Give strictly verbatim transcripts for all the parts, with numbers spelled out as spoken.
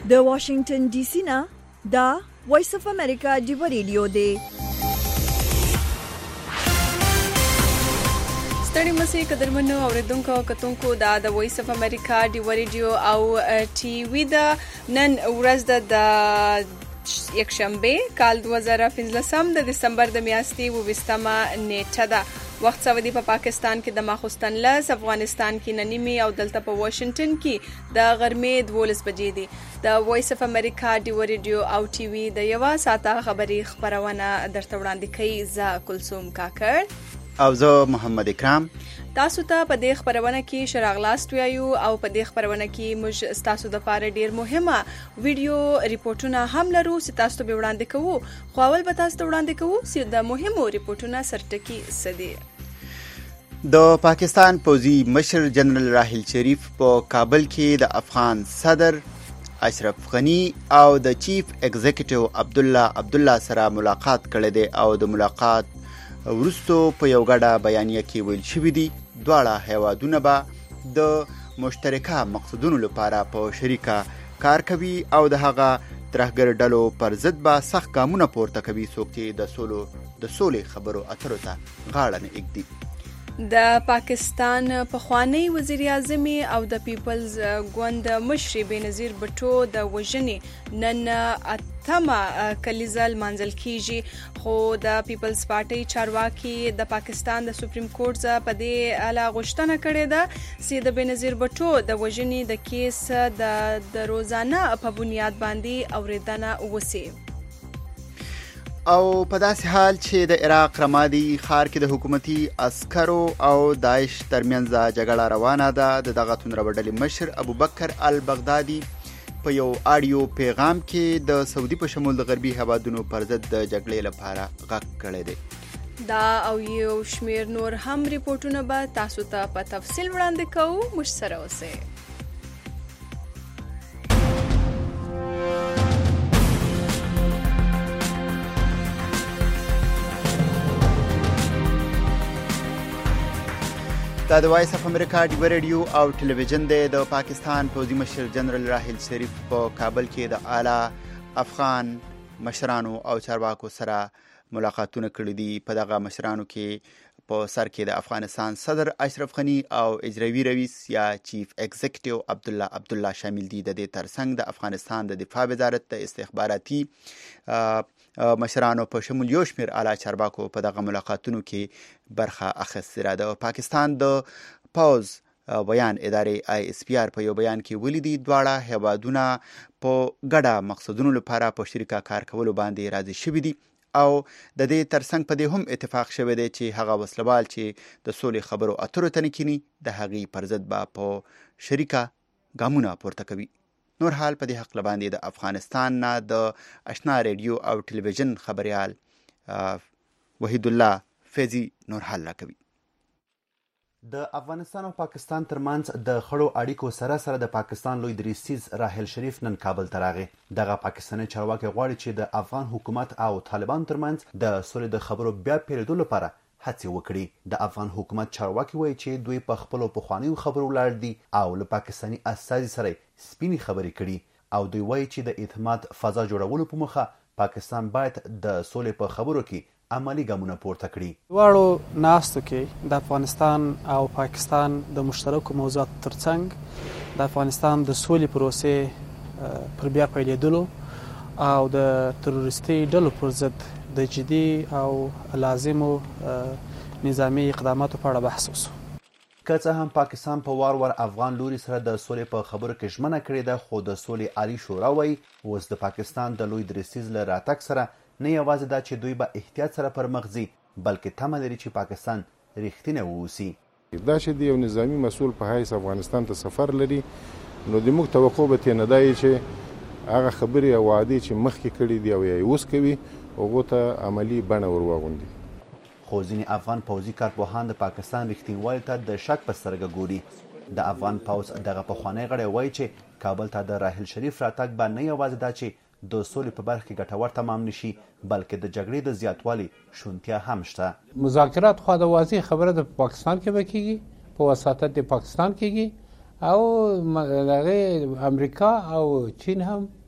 د واشنگټن ډي سي نه دا وایس اف امریکا ډیو ریډیو دی. ستړي مسئ قدرمنو اوریدونکو او کتونکو دا د وایس اف امریکا ډیو ریډیو او ټي وي دا نن ورځ د یکشنبه کال دوه زره پنځلسم د دسمبر د میاشتې اوویشتمه نیټه ده. وخت سعودي په پاکستان کې د ماخوستن لس، افغانستان کې ننیمي او دلته په واشنگټن کې د غرمې دولس بجې دي. د وایس اف امریکا ډیو ریډیو او ټي وي د یوه ساعته خبري خبرونه درته وړاندې کوي. زه کلثوم کاکړ او زه محمد اکرام. تاسو ته په دې خبرونه کې شراغلاست وایو او په دې خبرونه کې موږ تاسو د لپاره ډیر مهمه ویډیو ریپورتونه هم لرو چې تاسو ته وړاندې کوو. خو اول به تاسو ته وړاندې کوو چې د مهمو ریپورتونو سرټکی څه دي. د پاکستان پوځي مشر جنرال راحیل شریف په کابل کې د افغان صدر اشرف غنی او د چیف ایگزیکټیو عبد الله عبد الله سره ملاقات کړی دی او د ملاقات وروسته په یو غړه بیانیه کې ویل شوی دی دواړه هیوادونه به د مشترکه مقصدونو لپاره په شریکه کار کوي او د هغه ترهګر ډلو پر ضد به سخت ګامونه پورته کوي څوک چې د سولو د سولې خبرو اترو ته غاړه نه ایږدي. د پاکستان پخوانی وزیر اعظم او د پیپلز ګوند مشر بېنظیر بټو د وژنې نن اتمه کلیزه لمانځل کیږي. خو د پیپلز پارټي چارواکي د پاکستان د سپریم کورټ په دې اړه غوښتنه کړې ده چې د بېنظیر بټو د وژنې د کیس د روزانه په بنیاد باندې اوریدنه وشي. او په داسې حال چې د عراق رمادي ښار کې د حکومتي عسکرو او داعش ترمنځ جګړه روانه ده، د دغه توندروډلې مشر ابوبکر البغدادي په یو آډیو پیغام کې د سعودي په شمول د غربي هیوادونو پر ضد د جګړې لپاره غږ کړی دی. دا او یو شمیر نور هم ریپورتونه به تاسو ته په تفصیل وړاندې کوو. موږ سره اوسئ. دا د وایس اف امریکا ډیو ریډیو او ټلویزیون دی. د پاکستان پوځي مشر جنرال راحیل شریف په کابل کې د اعلی افغان مشرانو او چارواکو سره ملاقاتونه کړي دي. په دغه مشرانو کې په سر کې د افغانستان صدر اشرف غنی او اجرایي رئیس یا چیف ایگزیکټیو عبد الله عبد الله شامل دي. د دې ترڅنګ د افغانستان د دفاع وزارت د استخباراتي مشرانو په شمول یو شمیر اعلی چارواکو په دغه ملاقاتونو کې برخه اخیستې ده. د پاکستان د پوز بیان ادارې آی اس پی آر په یو بیان کې ولیدي دواړه هیوادونه په ګډه مقصدونو لپاره په شریکه کار کولو باندې راضي شوي دي او د دې ترڅنګ په دې هم اتفاق شوی دی چې هغه وسلوال چې د سولې خبرو اترو ته نه کینی د هغې پر ضد به په شریکه ګامونه پورته کوي. نور حال په دې حق باندې د افغانستان نه د آشنا ریډیو او ټلویزیون خبريال وحید الله فیضی نور حال راکوي. د افغانستان او پاکستان ترمنځ د خړو اړیکو سره سره د پاکستان لوی دریسیز راحیل شریف نن کابل ته راغی. دغه پاکستاني چارواکي غواړي چې د افغان حکومت او طالبان ترمنځ د سولې د خبرو بیا پیلېدو لپاره هڅې وکړي. د افغان حکومت چارواکي وایي چې دوی په خپلو پخوانیو خبرو ولاړ دي او له پاکستاني استازي سره سپینې خبرې کړي او دوی وایي چې د اعتماد فضا جوړولو په موخه پاکستان باید د سولې په خبرو کې عملی ګامونه پورته کړي. دواړو ناستو کې د افغانستان او پاکستان د مشترکو موضوعاتو ترڅنګ د افغانستان د سولې پروسې پر بیا پیلېدلو او د تروریستي ډلو پر ضد د جدي او لازمو نظامی اقداماتو په اړه بحث وشو. که څه هم پاکستان په وار وار افغان لوري سره د سولې په خبرو کې ژمنه کړې ده، خو د سولې عالی شورا وایي اوس د پاکستان د لوی دریسیز له راتګ سره نه یوازې دا چې دوی به احتیاط سره پر مخ ځي بلکې تمه لري چې پاکستان رښتینی واوسي. دا چې د یو نظامی مسؤل په حیث افغانستان ته سفر لري نو د موږ توقع به ترې نه دی چې هغه خبرې او وعدې چې مخکې کړي دي او یا یې اوس کوي هغو ته عملي بڼه ور واغوندي. خو ځینې افغان پوځي کارپوهان د پاکستان رښتینوالي ته د شک په سترګه ګوري. د افغان پوځ دغه پخوانی غړی وایي چې کابل ته د راحیل شریف راتګ به نه یوازې دا چې د سولې په برخه کې ګټور تمام نشي بلکې د جګړې د زیاتوالي شونتیا هم شته. مذاکرات خو د واضح خبره د پاکستان کې به کېږي په وساطت د پاکستان کېږي او هغه امریکا او چین هم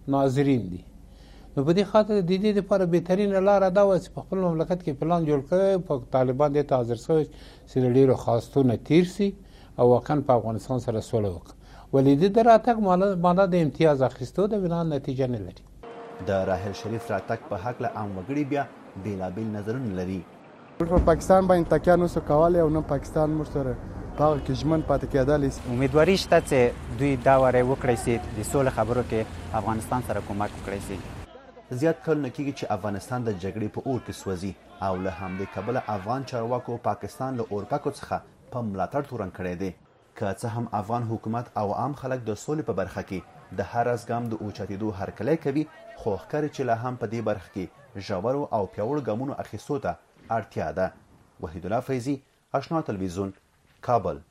ناظرین دي. نو په دې خاطر د دې لپاره بهترینه لاره دا وه چې په خپل مملکت کې پلان جوړ کړی په طالبان دې ته حاضر شوی چې له ډېرو خواستونه تیر سي او واقعا په افغانستان سره سوله وکړي. ولې د ده راتګ معنا د امتیاز اخیستو د بنا نتیجه نه لري. د راحل شریف راتګ په هکله عام وګړي بیا بېلابېل نظرونه لري. موږ په پاکستان باندې تکیه نشو کولی او نه پاکستان موږ سره په هغه کې ژمن پاتې کېدلی شي. امیدواري شته چې دوی دا وری وکړی سي د سولې خبرو کې افغانستان سره کومک وکړی سي. زیات کلونه کېږي چې افغانستان د جګړې په اور کې سوځي او له همدې کبله افغان چارواکو پاکستان له اورپکو څخه په ملاتړ تورن کړی دی. که څه هم افغان حکومت او عام خلک د سولې په برخه کې د هر ازګام د اوچتېدو هرکلی کوي، خو ښکاري چې لا هم په دې برخه کې ژورو او پیاوړو ګامونو اخیستو ته اړتیا ده. وحید الله فیضي، اشنا تلویزیون، کابل.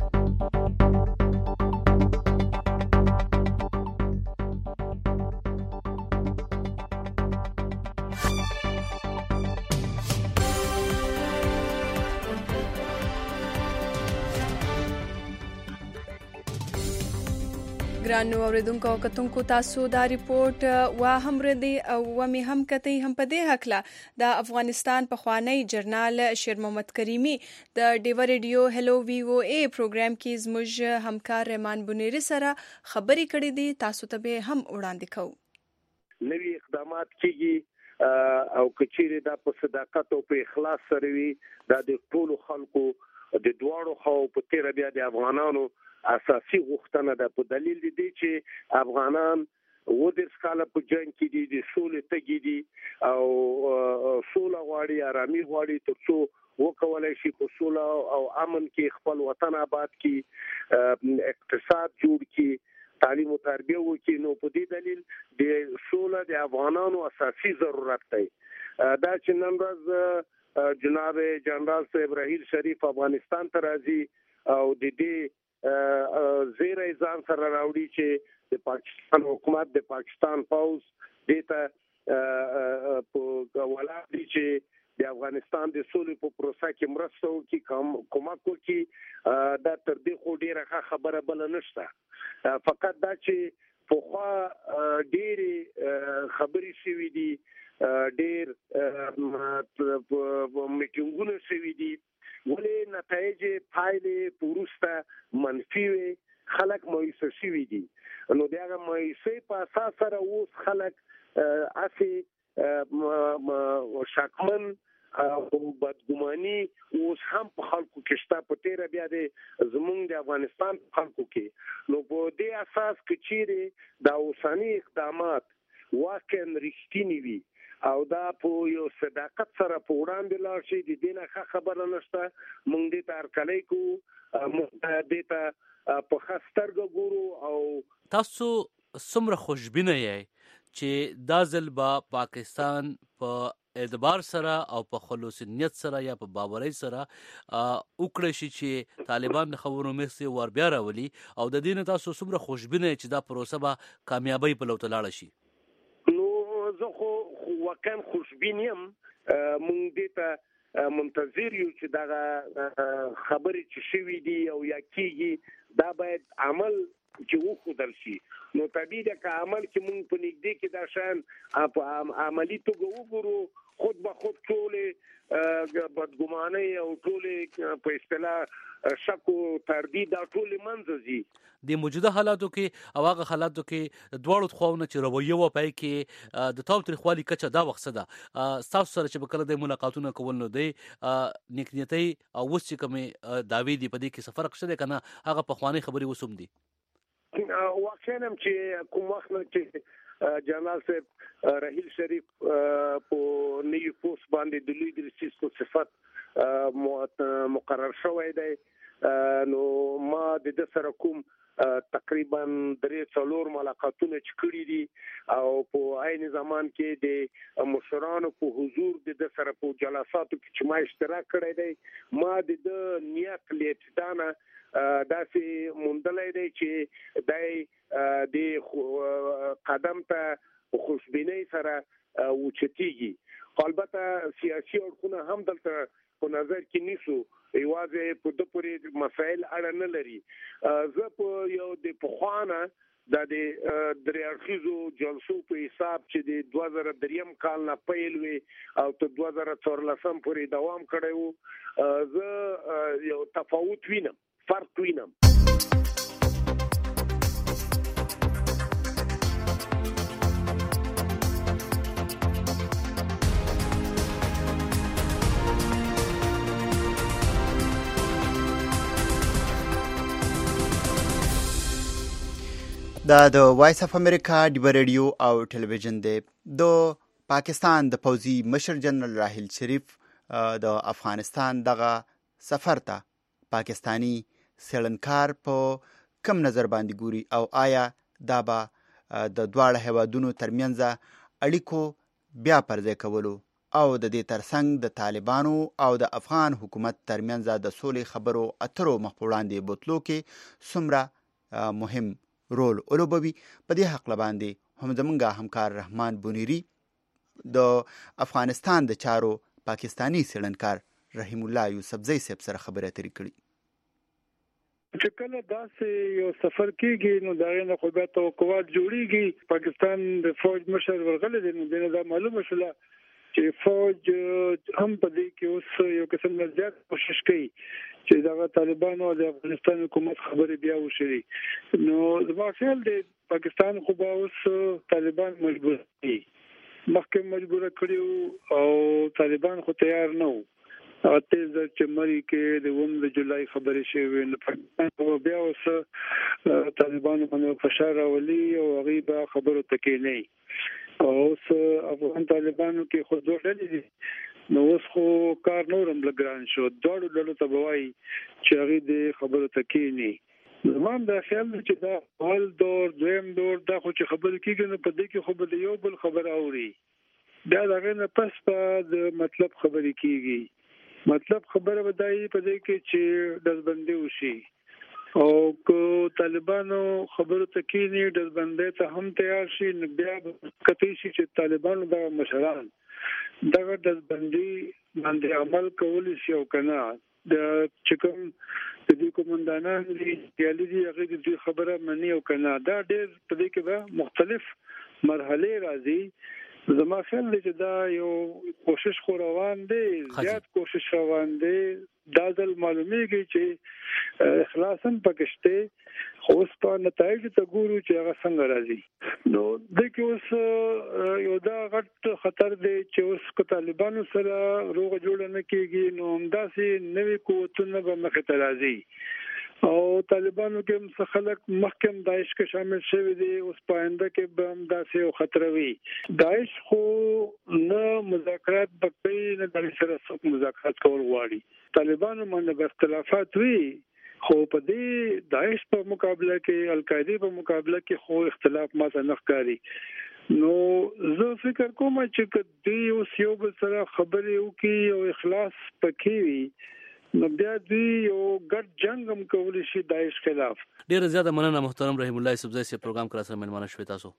ګرانو اوریدونکو او کتونکو، تاسو دا ریپورت وا هم ردی او ومې هم کتی هم په دې هکله د افغانستان پخوانی جرنال شیر محمد کریمي د ډیو ریډیو هلو وی او ای پروګرام کې زموږ همکار رحمان بنيري سره خبرې کړې دي. تاسو ته به هم وړاندې کوو. نوي اقدامات کیږي او کچېره دا په صداقت او په اخلاص سره وي. دا د ټولو خلکو د دواړو خو په تیر بیا د افغانانو اساسي غوښتنه ده، په دلیل دی چې افغانان و د سکاله په جنگ کې دي، د سولې تګي دي او سوله غواړي، آرامي غواړي، ترڅو وکولای شي په سوله او امن کې خپل وطن آباد کړي، اقتصاد جوړ کړي، تعلیم او تربیه وکړي. نو په دې دلیل د سوله د افغانانو اساسي ضرورت دی. دا چې نن ورځ جناب جنرال صاحب راحیل شریف افغانستان ته راځي او د دې زیر ځان سره راوړي چې د پاکستان حکومت، د پاکستان پوز دته په ولاړ دي چې د افغانستان د سولې په پروسه کې مرسته وکړي، کومک وکړي. دا تر دې خو ډیره خبره بل نشته. فقط دا چې پخوا ډېرې خبرې شوي دي، ډېر میټینګونه شوي دي، ولې نتایج پایلې پورسته منفي وي، خلک مایوسه شوي دي. نو د هغه مایوسۍ په اساس سره اوس خلک هسې شکمن او بدګماني اوس هم په خلکو کې شته، په تیره بیا د زمونږ د افغانستان په خلکو کې. نو په دې اساس که چیرې دا اوسني اقدامات واقعا رښتینی وي او دا په یو صداقت سره په وړاندې لاړ شي، د دې نه ښه خبره نشته. موږ دې ته هرکلی کوو، موږ دې ته په ښه سترګه ګورو. او تاسو څومره خوشبینه یئ چې دا ځل به پاکستان په اعتبار سره او په خلوص نیت سره یا په باورۍ سره وکړی شي چې طالبان د خبرو مخې ور بیا راولي، او د دې نه تاسو څومره خوشبینه یئ چې دا پروسه به کامیابۍ په لور ته لاړه شي؟ زه خو واقعا خوشبین یم. مونږ دې ته منتظر یو چې دغه خبرې چې شوي دي او یا کېږي دا باید عمل چې وښودل شي. نو طبیعي ده که عمل کې مونږ په نږدې کې دا شیان په عملي توګه وګورو، خود به خود ټولې بدګمانۍ او ټولې په اصطلاح شک او تردید دا ټولې منځه ځي. د موجوده حالاتو کې او هغه حالاتو کې دواړو خواونه چې رویه وه پای کې د تاو تریخوالي کچه دا وخت څه ده؟ ستاسو سره چې به کله د ملاقاتونه کول نو دی نیکنیتۍ او اوس چې کومې دعوې دي په دې کې څه فرق شته دی که نه هغه پخوانۍ خبرې اوس هم دي؟ واقعا هم چې کوم وخت نه چې جنرال صاحب راحیل شریف په نوي پوسټ باندې د لوی درسیز په صفت مقرر شوی دی، نو ما د ده سره کوم تقریبا درې څلور ملاقاتونه چې کړي دي او په عین زمان کې د مشرانو په حضور د ده سره په جلساتو کې چې ما اشتراک کړی دی، ما د ده نیت له ابتدا نه داسې موندلی دی چې دی د قدم ته خوشبینۍ سره اوچتېږي. البته سیاسي اړخونه هم دلته په نظر کې نیسو، یوازې په ده پورې مسایل اړه نه لري. زه په یو د پخوانه د درې اړخیزو جلسو په حساب چې د دوه زره دریم کال نه پیل وي او تر دوه زره څوارلسم پورې دوام کړی وو، زه یو تفاوت وینم، فرق وینم. دا د وایس اف امریکا ډیو ریډیو او ټلویزیون دی. د پاکستان د پوځي مشر جنرال راحیل شریف د افغانستان دغه سفر ته پاکستانی سیلنکار په کم نظر باندې ګوري او آیا دا به د دواړه هیوادونو ترمنځ اړیکو بیا پرځای کولو او د دې ترڅنګ د طالبانو او د افغان حکومت ترمنځ د سولې خبرو اترو مخ په وړاندې بوتلو کې څومره مهم رول ولوبوي. په دې حق باندې هم زمونږ همکار رحمان بونیری د افغانستان د چارو پاکستانی سیلنکار رحیم الله یوسفزی صاحب سره خبرې اترې کړې. چې کله داسې یو سفر کېږي نو دا نه خو بیا توقعات جوړیږي. پاکستان د فوج مشر ورغلی دی، نو دا معلومه شوله چې فوج هم په دې کې اوس یو قسم نه زیات کوشش کوي چې دا طالبانو او د افغانستان حکومت خبرې بیا وشي. نو زما خیال دی پاکستان خو به اوس طالبان مجبور دي، مخکې مجبور کړیو او طالبان خو تیار نه وو. هغه تیز چې مری کې د اووم د جولای خبرې شوې، نو پاکستان خو بیا اوس طالبانو باندې فشار راولي او هغه به خبرو تکې نه او اوس افغان طالبانو کې خو دوه ډلې دي. نو اوس خو کار نورم لګران شو، دوړو ډلو ته بوای چې هغه د خبرو تکې نه. زمام دا خیال چې دا اول دور دویم دور دا خو چې خبرې کېږي نو په دې کې خو به یو بل خبر اوري، دا دغه نه پس په د مطلب خبرې کېږي. مطلب خبره ودای په دې کې چې دزبندي وشي او کو طالبانو خبرو تکې نه دزبندي ته هم تیار شي، نو بیا کته شي چې طالبانو د مشران دغه دزبندي باندې عمل کول شي او کنه د چکم د دې کومندانان دي یالي دي هغه دې خبره مني او کنه دا ډېر په دې کې به مختلف مرحله راځي. زما خیال دی چې دا یو کوشش خو روان دی، زیات کوشش روان دی. دا ځل معلومیږي چې اخلاصا پکشته خو اوس په نتایج ته ګورو چې هغه څنګه راځي. نو د کې اوس یو دا غټ خطر دی چې اوس کو طالبانو سره روغ جوړ نه کیږي نو همداسې نوې قوتونه به مخې ته راځي او طالبانو کې هم خلک محکم داعش کې شامل شوی دي. اوس پاینده کې به هم داسې یو خطر وي. داعش خو نه مذاکرات بکوي نه د سره څوک مذاکرات کول غواړي. طالبانو باندې اختلافات وي خو په دې داعش په مقابله کې القاعده په مقابله کې خو اختلاف ماته نه ښکاري. نو زه فکر کوم چې کدی اوس یو بل سره خبرې وکړي او اخلاص پکې وي نو بیا دوی یو ګډ جنگ هم کولی شي داعش خلاف. ډیر زیاته مننه محترم رحیم الله یوسفزی سے پروګرام کرا سره مهمانه شوي تاسو.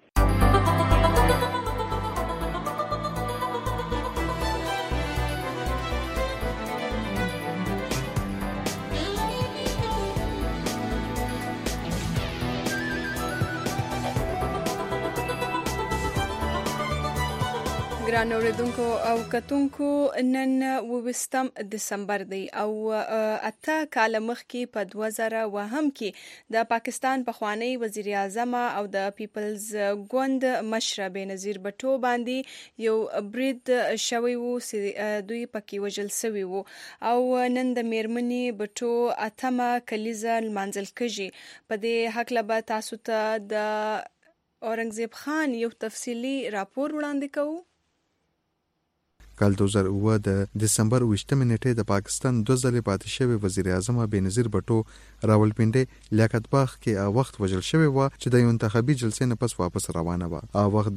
ګران اوریدونکو او کتونکو نن اوویشتم دسمبر دی او اته کال مخکې په دوه زره اووه کې د پاکستان پخوانی وزیر اعظم او د پیپلز ګوند مشر بېنظیر بټو باندې یو برید شوی وو چې دوی پکې وژل شوی وو او نن د میرمنې بټو اتمه کلیزه لمانځل کېږي. په دې حق له تاسو ته د اورنګزیب خان یو تفصیلی راپور وړاندې کوو. کال دوه زره اووه د دسمبر اوویشتمې نیټې د پاکستان دوه ځلې پاتې شوی وزیر اعظم بېنظیر بټو راولپنډي لیاقت باغ کې هغه وخت وژل شوی و چې د یو انتخابي جلسې نه پس واپس روانه و. هغه وخت د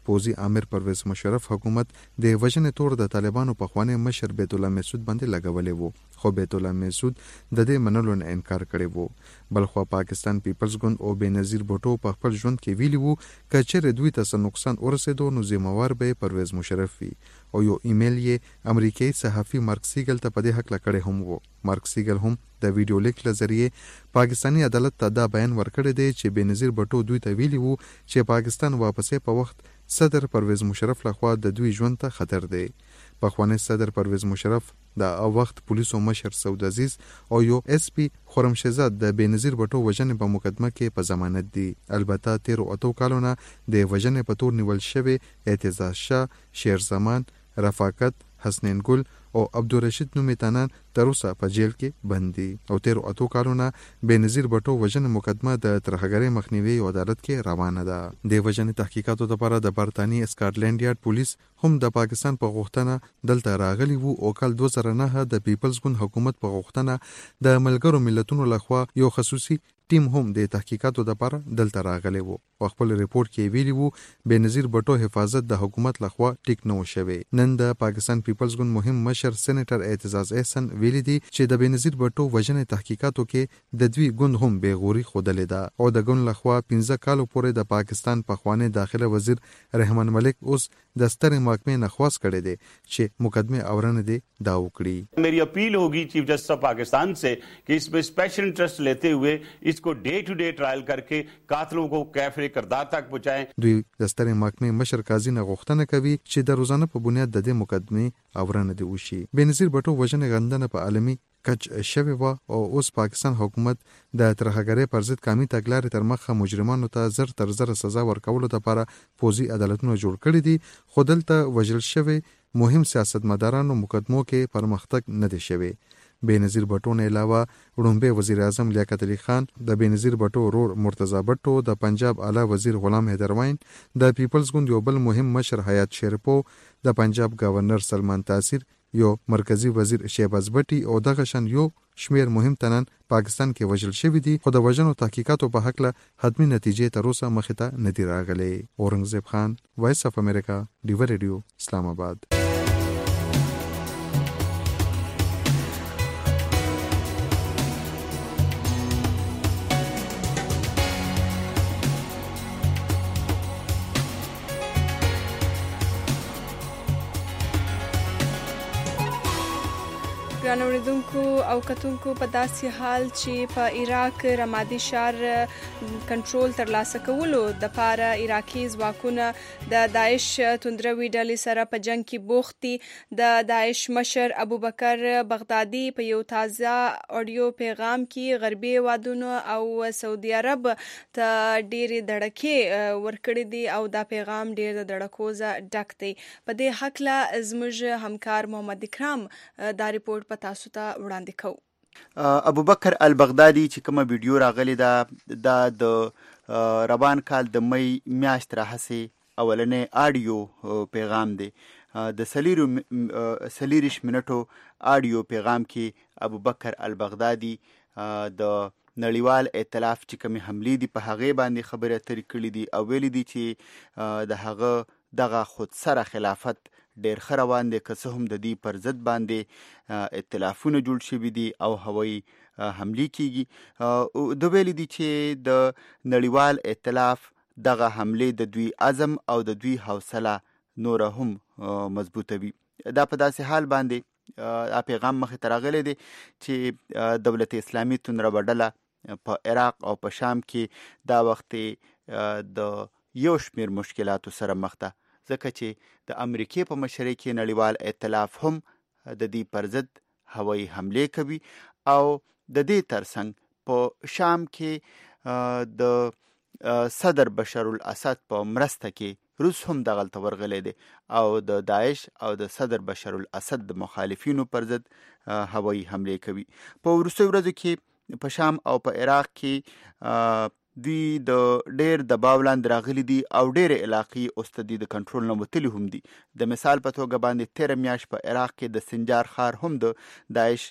پوزي امیر پرویز مشرف حکومت د وژنې تور د طالبانو په خوانه مشر بیت الله مسعود باندې لګولې وو، خو بیت الله مسعود د دې منلو نه انکار کړی وو. بلخو پاکستان پیپلز ګوند او بنظیر بوټو په خپل ژوند کې ویلي وو کچره دوی ته نقصان ورسېدو نو ذمہوار به پرویز مشرف وي، او یو ایمیل یې امریکایي صحافي مارک سیګل ته په دې حق لکړې هم وو. مارک سیګل هم د ویډیو لیک له ذریعے پاکستانی عدالت ته دا بیان ورکړی دی چې بنظیر بوټو دوی ته ویلي وو چې پاکستان واپسې په وخت صدر پرویز مشرف لخوا د دوی ژوند ته خطر دی. پخوانی صدر پرویز مشرف د وخت پولیسو مشر سعود عزیز او یو اس پی خرم شهزاد د بنظیر بوټو وژنې په مقدمه کې په ضمانت دي. البته تیر اوتو کالونه د وژنې په تور نیول شوی اعتزاز شاه، شیر زمان، رفاقت، حسنین ګل او عبدالرشید نومیتانان تر اوسه په جیل کې بند دي، او تیر اوتو کالونه بنظیر بوټو وژنې مقدمه د ترهګرۍ مخنیوي عدالت کې روانه ده. د وژنې تحقیقاتو لپاره د برتانی اسکاټلند یارډ پولیس هم د پاکستان په غوښتنه دلته راغلي وو، او کال دوه زره نه د پیپلز ګوند حکومت په غوښتنه د ملګرو ملتونو لخوا یو خصوصي ټیم هم د تحقیقاتو لپاره دلته راغلی وو. په خپل ریپورت کې ویلي وو بنظیر بوټو حفاظت د حکومت لخوا ټیک نه وشوي. نن د پاکستان پیپلز ګوند مهم مشر سېنیټر اعتزاز احسن ویلي دي چې د بنظیر بوټو وژنې تحقیقاتو کې د دوی ګوند هم بېغوري ښودلې ده، او د ګوند لخوا پنځه کالو پورې د پاکستان پخوانی داخله وزیر رحمان ملک اوس د سترې محکمې نه خواست کړی دی چې مقدمه اورنه دی دا وکړي. मेरी अपील होगी chief justice of Pakistan से कि इसमें स्पेशल इंटरेस्ट लेते हुए इसको डे टू डे ट्रायल करके कातिलों को कैफरे किरदार तक पहुंचाएं. دوی د سترې محکمې مشر قاضي نه غوښتنه کوي چې د روزانه په بنیاد د دې مقدمه اورنه دی وشي. بنظیر بوټو وژنې غندنه په عالمي کچ شوی و، او اوس پاکستان حکومت د ترهګرۍ پر ضد قامي تګلارې تر مخه مجرمانو ته زر تر زر سزا ورکولو لپاره پوزي عدالتونه جوړ کړي دي، خو دلته وژل شوی مهم سیاستمدارانو مقدمو کې پرمختګ نه دی شوی. بنظیر بوټو نه علاوه وړومبی وزیر اعظم لیاقت علي خان، د بنظیر بوټو ورور مرتضی بټو، د پنجاب اعلی وزیر غلام حیدر وین، د پیپلز ګوند یو بل مهم مشر حیات شریپو، د پنجاب گورنر سلمان تاثیر، یو مرکزی وزیر شهباز بټي، او دغه شان یو شمیر مهم تنان پاکستان کې وژل شوی دي، خو د وژنو تحقیقاتو په حق له حتمی نتیجې تر اوسه مخې ته نه دي راغلي. اورنګزیب خان، وایس اف امریکا، ډیو ریډیو، اسلام آباد. ګران اوریدونکو او کتونکو، په داسې حال چې په عراق رمادي ښار کنټرول ترلاسه کولو د پاره عراقي ځواکونه د داعش توندروي ډلې سره په جنگ کې بوخت دي. د داعش مشر ابوبکر بغدادي په یو تازه اډیو پیغام کې غربي هیوادونو او سعودي عرب ته ډېرې دړکې ورکړې دي، او دا پیغام ډېر د دړکو ډک دی. په دې هکله زموږ همکار محمد اکرام دا ریپورت په تاسو ته وړاندې کوو. ابوبکر البغدادي چې کومه ویډیو راغلی ده دا د روان کال د مئی میاشت راهیسې اولنې آډیو پیغام دی. د سلیریش منټو آډیو پیغام کې ابوبکر البغدادي د نړیوال ائتلاف چې کومې حملې دي په هغې باندې خبرې اترې کړې دي، او ویلي دي چې د هغه دغه خودسره خلافت ډېر ښه روان دی، که څه هم د دې پر ضد باندې ائتلافونه جوړ شوي دي او هوایي حملې کیږي. د ویلي دي چې د نړیوال ائتلاف دغه حملې د دوی عزم او د دوی حوصله نوره هم مضبوطوي. دا په داسې حال باندې پیغام مخې ته راغلی دی چې دولت اسلامي توندروه ډله په عراق او په شام کې دا وخت د یو شمیر مشکلاتو سره مخ ده، ځکه چې د امریکې په مشرۍ کې نړیوال ائتلاف هم د دې پر ضد هوایي حملې کوي، او د دې ترڅنګ په شام کې د صدر بشار الاسد په مرسته کې روس هم دغلته ورغلی دی، او د داعش او د صدر بشار الاسد د مخالفینو پر ضد هوایي حملې کوي. په وروستیو ورځو کې په شام او په عراق کې دوی د ډېر دباو لاندې راغلي دي، او ډېرې علاقې اوس د دوی د کنټرول نه وتلي هم دي. د مثال په توګه باندې تېره میاشت په عراق کې د سنجار ښار هم د داعش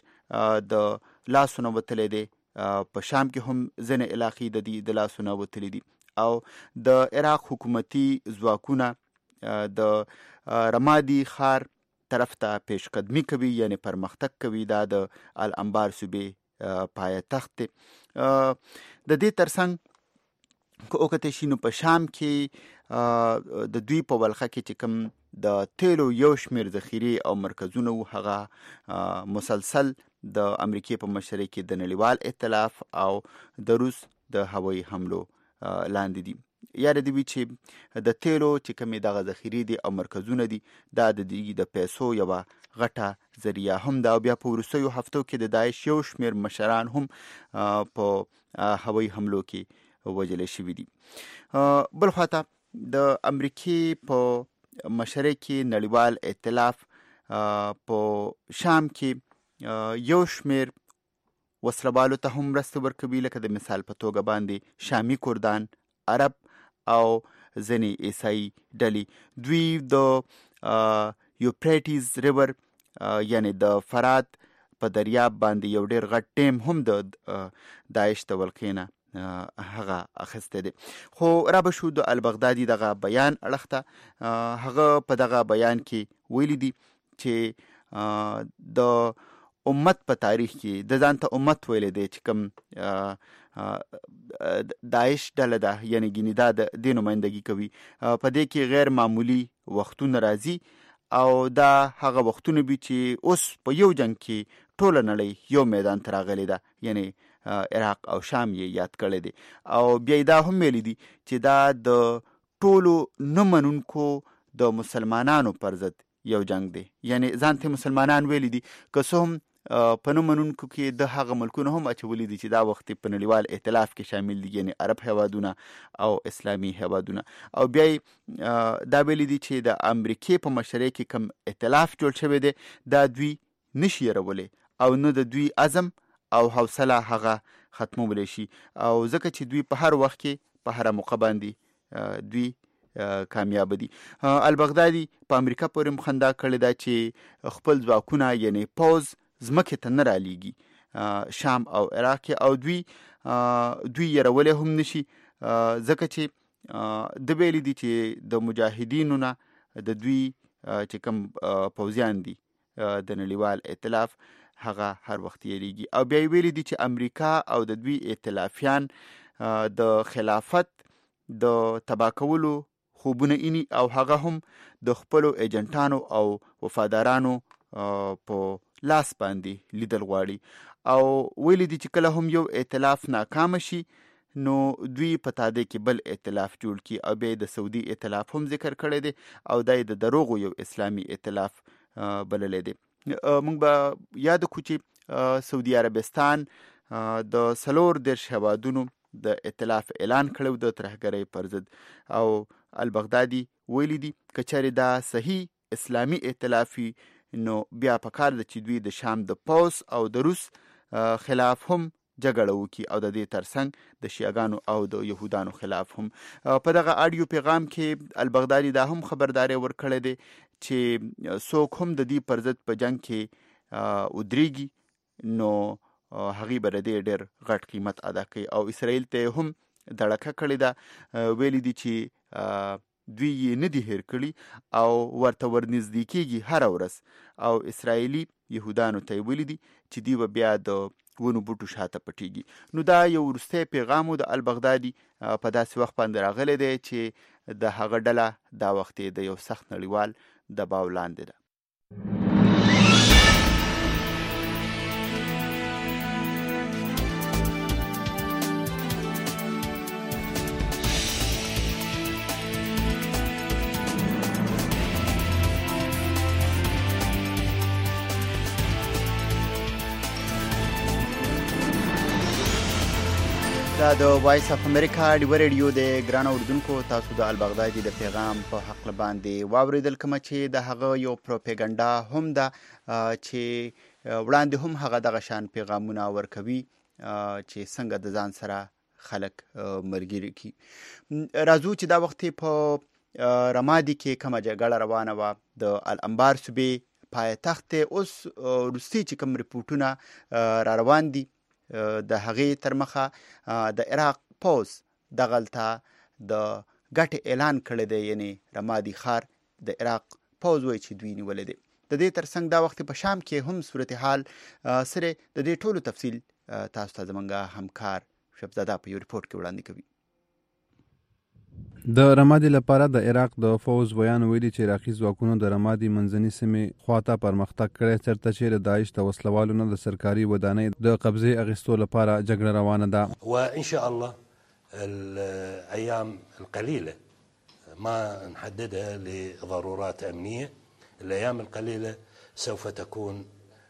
د لاسو نه وتلی دی، په شام کې هم ځینې علاقې د دوی د لاسو نه وتلي دي، او د عراق حکومتي ځواکونه د رمادي خار طرف ته پیشقدمي کوي، یعنی پرمختګ کوي. دا د الانبار صوبې پایتخت دی. د دې ترڅنګ که وکتل شي نو په شام کې د دوی په ولخه کې چې کوم د تیلو یو شمیر ذخیرې او مرکزونه وو، هغه مسلسل د امریکې په مشرۍ کې د نړیوال ائتلاف او د روس د هوایي حملو لاندې دي. یاره دی وی چې د تیلو چې کومې دغه ذخیرې دي او مرکزونه دي، دا د دوی د پیسو یوه غټه ذریعه هم ده. او بیا په وروستیو هفتو کې د داعش یو شمیر مشران هم په هوایي حملو کې وژل شوي دي. بل خواته د امریکې په مشرۍ کې نړیوال ائتلاف په شام کې یو شمیر وسلوالو ته هم مرسته ورکوي، لکه د مثال په توګه باندې شامي کردان، عرب او ځینې عیسائی ډلې. دوی د یوپریټیز ریور یعنی د فرات په دریاب باندې یو ډیر غټ ټیم هم د داعش د ولقې نه هغه اخیستی دی. خو را به شو د البغدادي دغه بیان اړخ ته. هغه په دغه بیان کې ویلي دي چې د امت په تاریخ کې د ځان ته امت ویلی دی چې کوم داعش ډله ده، یعنی ګینې دا د دې نمایندګي کوي. په دې کې غیر معمولی وختونه راځي او دا هغه وختونه وي چې اوس په یو جنگ کې ټوله نړۍ یو میدان ته راغلی ده، یعنی عراق او شام یې یاد کړی دی. او بیا دا هم ویلي دي چې دا د ټولو نه منونکو د مسلمانانو پر ضد یو جنگ دی، یعنی ځان ته مسلمانان ویلي دي. که څه هم په نه منونکو کې د هغه ملکونه هم اچولی دي چې دا وخت په نړیوال ائتلاف کې شامل دي، یعنی عرب هیوادونه او اسلامي هیوادونه. او بیا دا ویلي دي چې د امریکې په مشرۍ کې کوم ائتلاف جوړ شوی دی، دا دوی نشي هیرولی او نه د دوی عزم او حوصله هغه ختمولی شي. او ځکه چې دوی په هر وخت کې په هره موقع باندې دوی کامیاب دي. البغدادي په امریکا پورې مخنده کړې ده چې خپل ځواکونه یعنی پوز ځمکې ته نه رالیږي شام او عراق کې، او دوی دوی یرولی هم نشي، ځکه چې د ویلي دي چې د مجاهدینو نه د دوی چې کوم پوځیان دي د نړیوال ائتلاف هغه هر وخت یریږي. او بیا ویلي دي چې امریکا او د دوی ائتلافیان د خلافت د تباه کولو خوبونه اینی او هغه هم د خپلو ایجنټانو او وفادارانو په لاس باندې لیدل غواړي. او ویلي دي چې کله هم یو ائتلاف ناکام شي نو دوی په تاده کې بل ائتلاف جوړ کی. او بیا د سعودي ائتلاف هم ذکر کړی دی او دای د دروغو یو اسلامی ائتلاف بللی دی. موږ به یاد کړو چې سعودي عربستان د څلور دېرش هیوادونو د ائتلاف اعلان کړی د ترهګرۍ پر ضد. او البغدادي ویلي دي که چېرې دا صحیح اسلامی ائتلافي نو بیا پکار ده چې دوی د شام د پوس او د روس خلاف هم جګړه وکړي او د دې ترڅنګ د شیعاګانو او د یهودانو خلاف هم. په دغه اډیو پیغام کې البغدادي دا هم خبرداری ورکړی دی چې څوک هم د دې پر ضد په جنگ کې ودرېږي نو هغې به د دې ډېر غټ قیمت ادا کوي. او اسرائیل ته هم دړکه کړې ده، ویلي دي چې دوی یې نه دي هیر کړي او ورته ورنږدې کېږي هره ورځ. او اسرائیلي یهودانو ته یې ویلي دي چې دوی به بیا د ونو بوټو شاته پټېږي. نو دا یو وروستی پیغام د البغدادي په داسې وخت باندې راغلی دی چې د هغه ډله دا وخت د یو سخت نړیوال دباو لاندې ده. دا د وایس اف امریکا ډیو ریډیو د ګران اوردونکو، تاسو د البغدادي د پیغام په حق باندې واوریدل، کوم چې د هغه یو پروپاګاندا هم ده چې وړاندې هم هغه دغه شان پیغامونه ورکوي چې څنګه د ځان سره خلک مرګري کی. راځو چې دا وخت په رمادي کې کومه جګړه روانه وه د الانبار صوبې پایتخت، اوس وروستي چې کوم ریپورټونه را روان دي د هغې تر مخه د عراق پوز دغلته د ګټې اعلان کړی دی، یعنې رمادي ښار د عراق پوځ وایي چې دوی نیولی دی. د دې ترڅنګ دا وخت په شام کې هم صورتحال سره د دې ټولو تفصیل تاسو ته زمونږ همکار شبزاده په یو ریپورټ کې وړاندې کوي. د رمادي لپاره د عراق د فوز ویان ویلي چې عراقي ځواکونو د رمادي منځني سیمې خواته پرمختګ کړی، چېرته چې د داعش د وسلوالو نه د سرکاري ودانۍ د قبضې اخیستو لپاره جګړه روانه ده. وان شاء الله الايام القليله ما نحددها لضرورات امنيه، الايام القليله سوف تكون.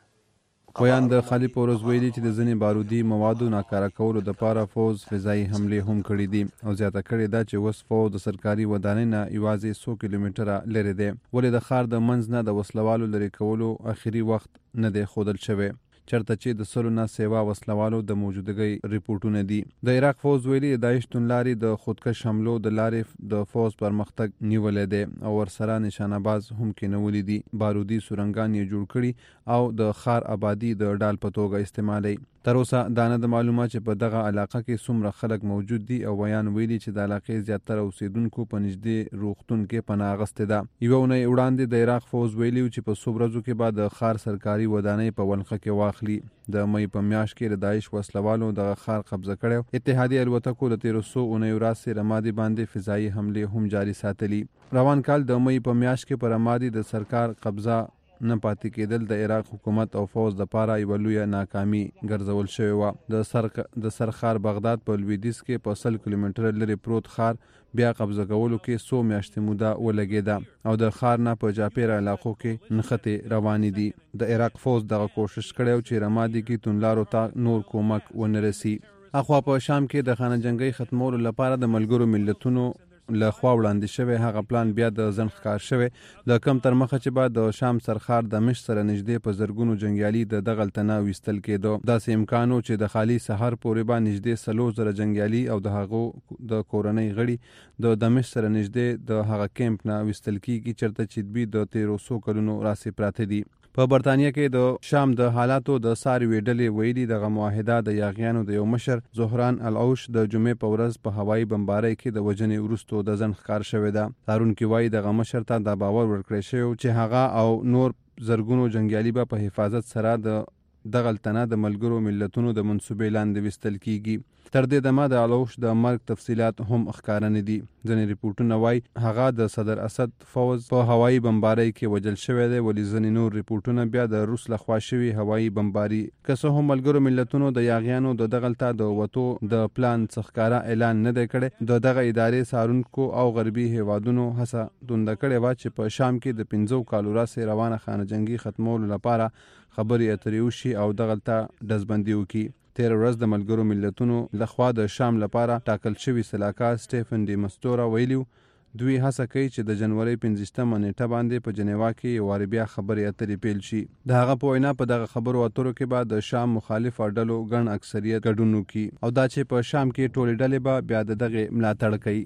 ویان د خالي پورز ویلي چې د ځینې بارودي موادو ناکاره کولو دپاره فوز فضایي حملې هم کړي دي او زیاته کړې ده چې اوس فوز د سرکاري ودانۍ نه یوازې څو کیلومتره لرې دی، ولې د ښار د منځ نه د وسلوالو لرې کولو اخري وخت نه دی ښودل شوی، چرته چې د سلو نه سیوا وسلوالو د موجودګۍ ریپورټونه دي. د عراق فوز ویلي د داعش توندلارې د خودکش حملو د لارې د فوز پرمختګ نیولی دی او ورسره نشانه باز هم کېنولي دي، بارودي سورنګان یې جوړ کړي او د ښار آبادي د ډال په توګه استعمالوي. تر اوسه دا نه د معلومه چې په دغه علاقه کې څومره خلک موجود دي او ویان ویلي چې د علاقې زیاتره اوسیدونکو په نږدې روغتون کې پناه اخیستې ده. یوه اونۍ وړاندې د عراق فوز ویلي چې په څو ورځو کې به د ښار سرکاري ودانۍ په ولقه کې واخلي. د مې په میاشت کې د داعش وسلوالو دغه ښار قبضه کړی. اتحادیې الوتکو د تیرو څو اونیو راهیسې رمادي باندې فضایي حملې هم جاري ساتلي. روان کال د مې په میاشت کې په رمادي د سرکار قبضه نه پاتې کېدل د عراق حکومت او فوز دپاره یوه لویه ناکامي ګرځول شوې وه. د سر د سرخار بغداد په لویدیځ کې په سل کیلومتره لرې پروت ښار بیا قبضه کولو کې څو میاشتې موده ولګېده او د ښار نه په جاپیره علاقو کې نښتې روانې دي. د عراق فوز دغه کوشش کړی چې رمادي کې توندلارو ته نور کومک ونه رسي. اخوا په شام کې د خانه جنګۍ ختمولو لپاره د ملګرو ملتونو له خوا وړاندې شوی هغه پلان بیا د ځنډ ښکار شوی، د کم تر مخه چې به د شام سرخار د مشت سره نږدې په زرګونو جنګیالي د دغلته نه ویستل کېده. داسې امکان و چې د خالي سهار پورې به نږدې څلور زره جنګیالي او د هغو د کورنۍ غړي د دمشق سره نږدې د هغه کیمپ نه ویستل کېږي چېرته چې دوی د تیرو څو کلونو راسې پراته دي. په برطانیه کې د شام د حالاتو د څاروي ډلې ویلي دغه معاهده د یاغیانو د یو مشر زهران العوش د جمعې په ورځ په هوایي بمبارۍ کې د وژنې وروستو د ځنډ ښکار شوې ده. څارونکي وایي دغه مشر ته دا باور ورکړی شوی چې هغه او نور زرګونو جنګیالي به په حفاظت سره د دغلته نه د ملګرو ملتونو د منصوبې لاندې ویستل کېږي. تر دې دمه د العوش د مرګ تفصیلات هم ښکاره نه دي. ځینې ریپورټونه وایي هغه د صدر اسد فوز په هوایي بمبارۍ کې وژل شوی دی، ولې ځینې نور ریپورټونه بیا د روس لخوا شوي هوایي بمباري. که څه هم ملګرو ملتونو د یاغیانو د دغلته د وتو د پلان څخه ښکاره اعلان نه دی کړی، د دغه ادارې څارونکو او غربي هیوادونو هڅه تونده کړې وه چې په شام کې د پنځو کالو راهیسې روانه خانه جنګي ختمولو لپاره خبرې اترې وشي او دغلته ډزبندي وکړي. تیر ورځ د ملګرو ملتونو لخوا د شام لپاره ټاکل شوي سلاکار سټیفن ډي مستورا ویلي دوی هڅه کوي چې د جنوري پنځویشتمه نیټه باندې په جنیوا کې یو وارې بیا خبرې اترې پیل شي. د هغه په وینا په دغه خبرو اترو کې به د شام مخالف ډلو ګڼ اکثریت ګډون وکړي او دا چې په شام کې ټولې ډلې به بیا د دغې ملاتړ کوي.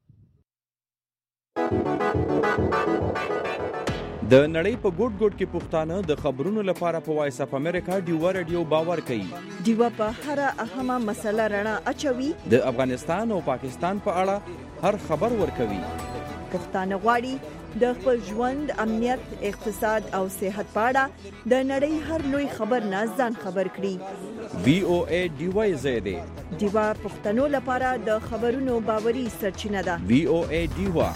د نړۍ په ګوټ ګوټ کې پښتانه د خبرونو لپاره په وایس اف امریکا ډیوا رادیو باور کوي. ډیوا په هر اهمه مسله رڼا اچوي. د افغانستان او پاکستان په اړه هر خبر ورکوي. پښتانه غواړي د خپل ژوند، امنیت، اقتصاد او صحت په اړه د نړۍ هر لوی خبر نه ځان خبر کړي. وی او ای ډیوا زیاده ډیوا پښتنو لپاره د خبرونو باوري سرچینه ده. وی او ای ډیوا.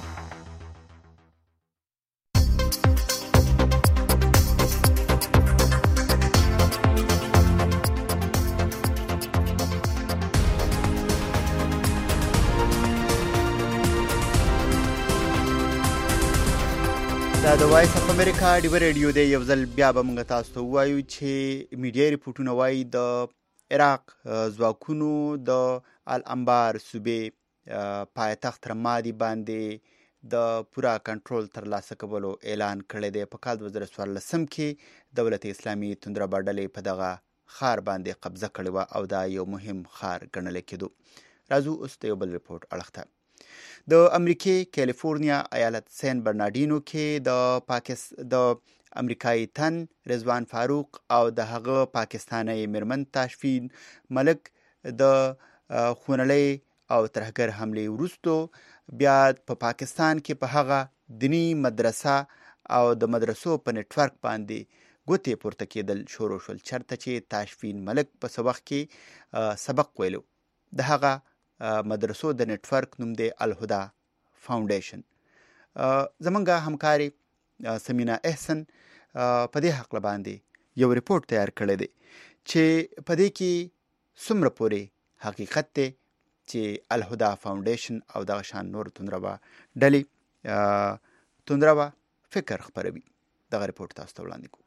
دا د وایس اف امریکا ډیوا رادیو دی. یو ځل بیا به موږ تاسو ته ووایو چې میډیا ریپورټونه وایي د عراق ځواکونو د الانبار صوبې پایتخت رمادي باندې د پوره کنټرول ترلاسه کولو اعلان کړی دی. په کال دوه زره څوارلسم کې دولت اسلامي توندربا ډلې په دغه ښار باندې قبضه کړې وه او دا یو مهم ښار ګڼلی کېدو. راځو اوس د یو بل ریپورټ اړخ ته. د امریکې کالیفورنیا ایالت سین برناډینو کې د پاکستان د امریکایي تن رضوان فاروق او د هغه پاکستاني میرمن تاشفین ملک د خونړۍ او ترهګر حمله وروسته بیا په پا پاکستان کې په هغه دینی مدرسه او د مدرسو په نتورک باندې ګوتې پورته کېدل شروع شول، چرته چې تاشفین ملک په څه وخت کې سبق ویلو. د هغه مدرسو د نتورک نوم دی الهدا فاونډیشن. زمونږ همکاري سمینا احسن په دې حق باندې یو ریپورت تیار کړی دی چې په دې کې څومره پورې حقیقت دی چې الهدا فاونډیشن او دغه شان نور توندروا ډلې توندروا فکر خپروي. دغه ریپورت تاسو ته وړاندې کوو.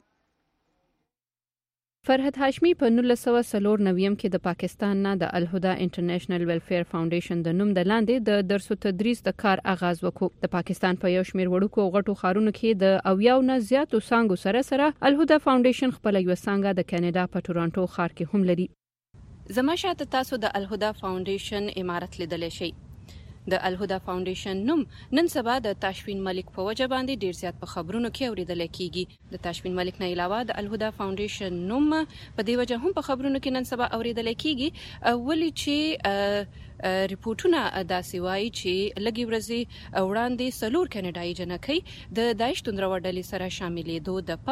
فرحت هاشمی په نولس سوه څلور نویم کې د پاکستان نه د الهدا انټرنیشنل ویلفیر فاونډیشن د نوم د لاندې د درس او تدریس د کار آغاز وکړ. د پاکستان په یو شمېر وړوکو او غټو ښارونو کې د اویاو نه زیاتو څانګو سره سره الهدا فاونډیشن خپل یو څانګه د کاناډا په ټورانټو ښار کې هم لري. زما شاته تاسو د الهدا فاونډیشن عمارت لیدلی شئ. د الهدا فاونډیشن نوم نن سبا د تاشفین ملک په وجه باندې ډیر زیات په خبرونو کې اوریدل کیږي. د تاشفین ملک نه علاوه د الهدا فاونډیشن نوم په دې وجه هم په خبرونو کې نن سبا اوریدل کیږي ولی چې ریپورتونه داسې وایي چې لږی ورځې وړاندې څلور کاناډایي جنکۍ د داعش توندروا ډلې سره شاملېدو د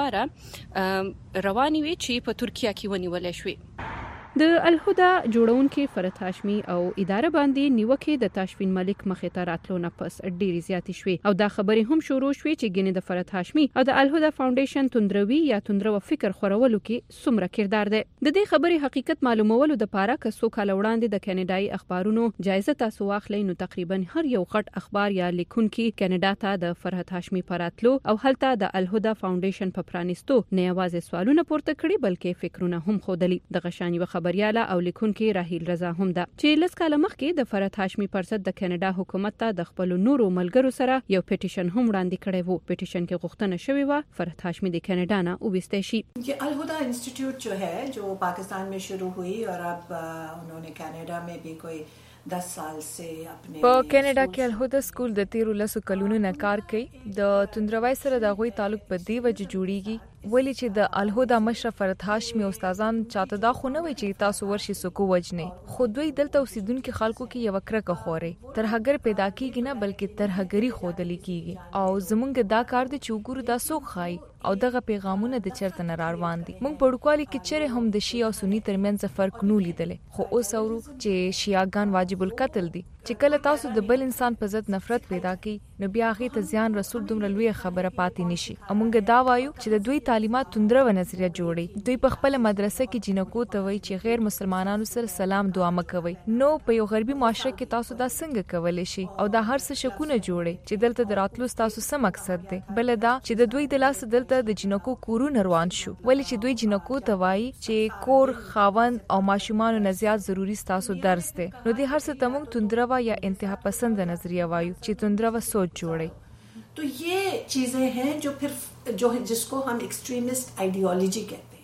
پاره روانې وې چې په ترکیه کې ونیولې شوې. د الهدا جوړونکي فرحت هاشمی او اداره باندې نیوکه د تاشفین ملک مخې ته راتلو نه پس ډېری زیاتې شوې او دا خبرې هم شروع شوې چې ګینه د فرحت هاشمی او د الهدا فاونډیشن توندروي یا توندرو فکر خورولو کې څومره کردار دی. د دې خبرې حقیقت معلومولو د پاره که څو کال وړاندې د کاناډایي اخبارونو جایزه تاسو واخلئ نو تقریبا هر یو غټ اخبار یا لیکونکي کاناډا ته د فرحت هاشمی پراتلو او هلته د الهدا فاونډیشن په پرانیستو نه یوازې سوالونه پورته کړي بلکې فکرونه هم خودلی. د غشاني خبرياله او لیکونکي راهیل رضا هم ده چې لس کاله مخکې د فرحت هاشمی پرسد د کاناډا حکومت ته د خپل نورو ملګرو سره یو پټیشن هم وړاندې کړی وو. پټیشن کې غوښتنه شوې و فرحت هاشمی د کاناډا نه وویستل شي. ये अलहुदा इंस्टीट्यूट जो है जो पाकिस्तान में शुरू हुई और अब उन्होंने कनाडा में भी कोई दस साल से अपने په کاناډا کې الهدا سکول د تیرو لسو کلونو نه کار کوي. د توندروي سره د غوي تعلق په دی وجه جوړیږي ولی چې د الهدا مشرف فرحت هاشمی استادان چاته دا خو نه وي چې تاسو ورشي سکو وجنه خو دوی دلته اوسیدونکو خلکو کې یو کرکه خوري ترهګر پیدا کیږي نه بلکې ترهګری خودل کیږي او زمونږ دا کار د چوغورو دا سوق خای او دغه پیغامونه د چرته نه روان دي. موږ په ډوکوالي کې چیرې هم د شی او سنی ترمنځ فرق نو لیدل خو اوس اورو چې شیعاګان واجب القتل دي چې کله تاسو د بل انسان په ضد نفرت پیدا کړئ نو بیا هغه ته ځان رسول دومره لوی خبره پاتې نشي. امونګه دا وایو چې د دوی تعلیمات توندره نظریه جوړي. دوی په خپل مدرسه کې جنکو ته وایي چې غیر مسلمانانو سره سلام دعا مکوي. نو په یو غربي معاشره کې تاسو دا څنګه کولای شي او دا هر څه شکونه جوړي چې دلته دراتلو تاسو څه مقصد دی. بل دا چې د دوی د لاس دلته د جنکو کورونه روان شو ولی چې دوی جنکو ته وایي چې کور خاوند او ماشومان نه زیات ضروری تاسو درس دی. نو دې هر څه تمون توندروا یا انتها پسند نظریه وایو چې توندروا سوچ جوړي. तो ये चीजें हैं जो फिर जो जिसको हम एक्सट्रीमिस्ट आइडियोलॉजी कहते हैं.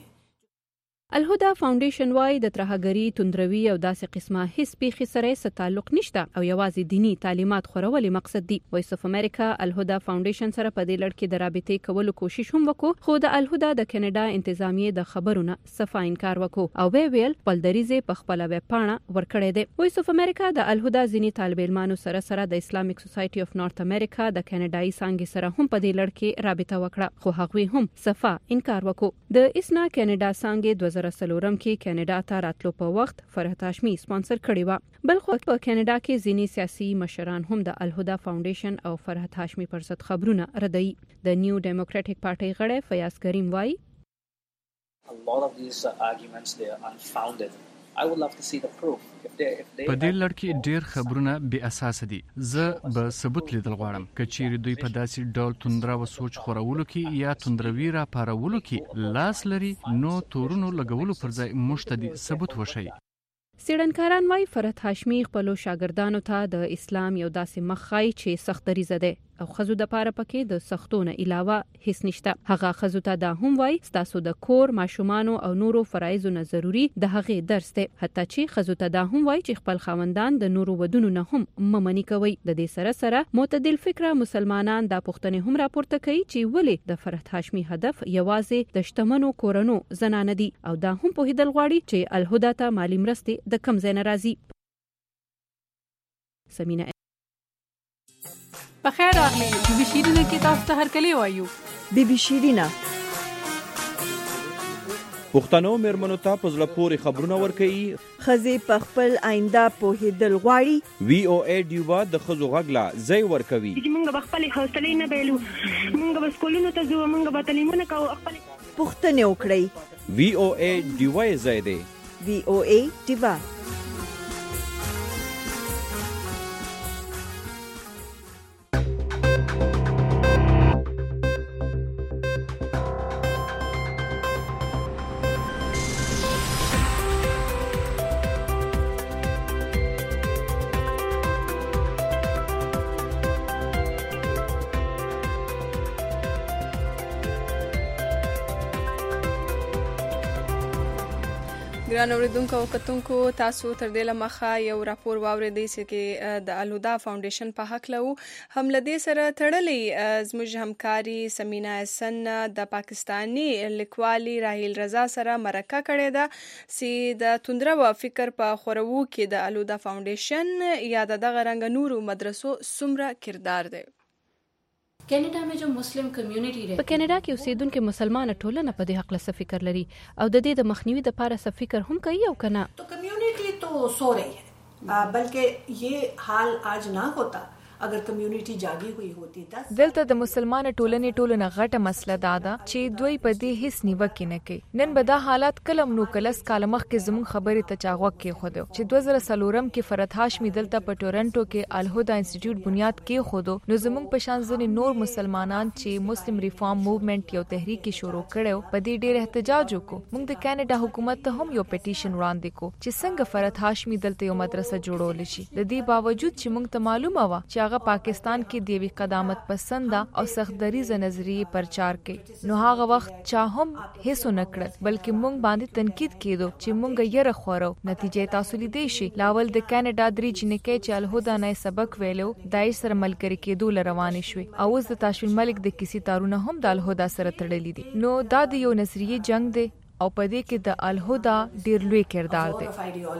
الهدا فاونډیشن وايي د ترهګری توندروي او داسې قسمه هیڅ پیښې سره څه تعلق نشته او یوازې دینی تعلیمات خورول مقصد دی. وایس اف امریکا الهدا فاونډیشن سره په دې لړ کې د رابطې کولو کوشش هم وکړو خو د الهدا د کاناډا انتظامیه د خبرونه صفا انکار وکړو او به ویل پلدریزه په خپل ویب پاڼه ورکړې ده. وایس اف امریکا د الهدا ځینی طالب علمانو سره سره د اسلامیک سوسایټي اف نارث امریکا د کاناډایي څنګه سره هم په دې لړ کې رابطه وکړه خو هغوی هم صفا انکار وکړو. د اسنا کاناډا څنګه دوه زره سلورم کې کاناډا ته راتلو په وخت فرحت هاشمی سپانسر کړی و. بل خو په کاناډا کې ځینی سیاسي مشران هم د الهدا فاونډیشن او فرحت هاشمی پر ضد خبرونه ردوي. د نیو ډیموکراټک پارټي غړی فیاض کریم وایي A lot of these uh, arguments they are unfounded. I would love to see the proof. If they if they په دې لړ کې ډېر خبرونه بې اساسه دي. زه به ثبوت لیدل غواړم. کچېری دوی په داسې ډول توندرا و سوچ خورولو کې یا توندروي را پارولو کې لاس لري نو تورونو لګولو پر ځای مشتدي ثبوت وشي. سیړنکاران وايي فرحت هاشمی خپل شاګردانو ته د اسلام یو داسې مخای چې سخت دریزه ده او خزو د پاره پکې د سختونه علاوه هیڅ نشته. هغه خزو ته دا هم وایي تاسو د کور ماشومانو او نورو فرایضو نه ضروری د هغه درس ده. حتی چې خزو ته دا هم وایي چې خپل خاوندان د نورو ودونو نه هم ممنې کوي. د دې سره سره معتدل فکره مسلمانان دا پوښتنه هم راپورته کوي چې ولې د فرحت هاشمی هدف یوازې د شتمنو کورونو زنانه دي او دا هم په هدل غواړي چې الهدا ته مالی مرستې د کم ځای نه راځي. سمینه بخیر راغلی بي بي شیرینه کې تاسو ته هرکلی وایو. بي بي شیرینه پښتنو میرمنو ته په زړه پورې خبرونه ورکوي. ښځې په خپل آینده پوهېدل غواړي. وی او ای ډیوا د ښځو غږ لا ځای ورکوي. موږ به خپلې حوصلې نه بایلو، موږ به سکولونو ته ځو، موږ به تعلیمونه کوو، خپلې پوښتنې وکړئ. وی او ای ډیوا یې ځای دی. وی او ای ډیوا. ګران اوریدونکو او کتونکو، تاسو تر دې لمخه یو راپور واوریدئ چې د الهدا فاونډیشن په حق له هم لدې سره تړلې زموږ همکاري سمینا احسن د پاکستانی لیکوالي راهیل رضا سره مرکه کړې ده چې د توندره فکر په خورو کې د الهدا فاونډیشن یا دغه رنګ نورو مدرسو څومره کردار دی. کینیډا میں جو مسلم کمیونټي رہتی په کینیډا کې اوسیدونکو مسلمان ټولنه په دې حق له فکر لري او د دې د مخنیوي لپاره څه فکر هم کوي او کنه. تو کمیونټي تو سو رہی ہے، بلکہ یہ حال آج نہ ہوتا اگر کمیونټي جاگی ہوئی ہوتی. دلته د مسلمان ټولنې ټولنه غټه مسله دا ده چې دوی په دې هیڅ نیوکه نه کوي. نن به دا حالات کلم نو کلس کال مخکې زموږ خبرې ته چاغوک کې خودو چې دوه زره څلورم کې فرد هاشمي دلته په ټورنټو کې الهدا انسټیټیوټ بنیاد کې خودو، نو زموږ په شان ځنې نور مسلمانان چې مسلم ریفارم موومېنټ یو تحریک شروع کړو په دې ډېر احتجاج وکړو. موږ د کینیډا حکومت ته هم یو پټیشن وړاندې کو چې څنګه فرد هاشمي دلته یو مدرسه جوړول شي. د دې باوجود چې موږ ته معلومه و چې پاکستان کې دیوی قدامت پسند او سختدریزه نظریه پرچار کوي، نو هغه وخت چا هم هیڅ نه کړل بلکې مونږ باندې تنقید کېدو چې مونږ یې رخورو. نتیجه تاسو لیدې شي لاول د کینیډا درې جنکې چې الهدا نه سبق ویلو دای سره ملګری کېدو لروانې شوې او اوس د تاشفین ملک د کیسې تارونه هم د الهدا سره تړلې دي. نو دا د یو نظریه جنگ دی او په دې کې د الهدا ډیر لوی کردار دی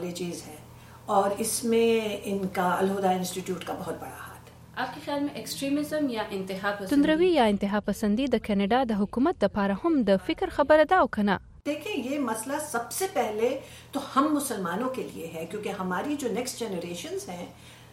اور اس میں ان کا الهدا انسٹیٹیوٹ کا بہت بڑا آپ کے خیال میں ایکسٹریمزم یا انتہا پسندی توندروي یا انتہا پسندی د کینیډا د حکومت لپاره هم د فکر خبره ده او کنه. دیکھیں یہ مسئلہ سب سے پہلے تو ہم مسلمانوں کے لیے ہے کیونکہ ہماری جو نیکسٹ جنریشنز ہیں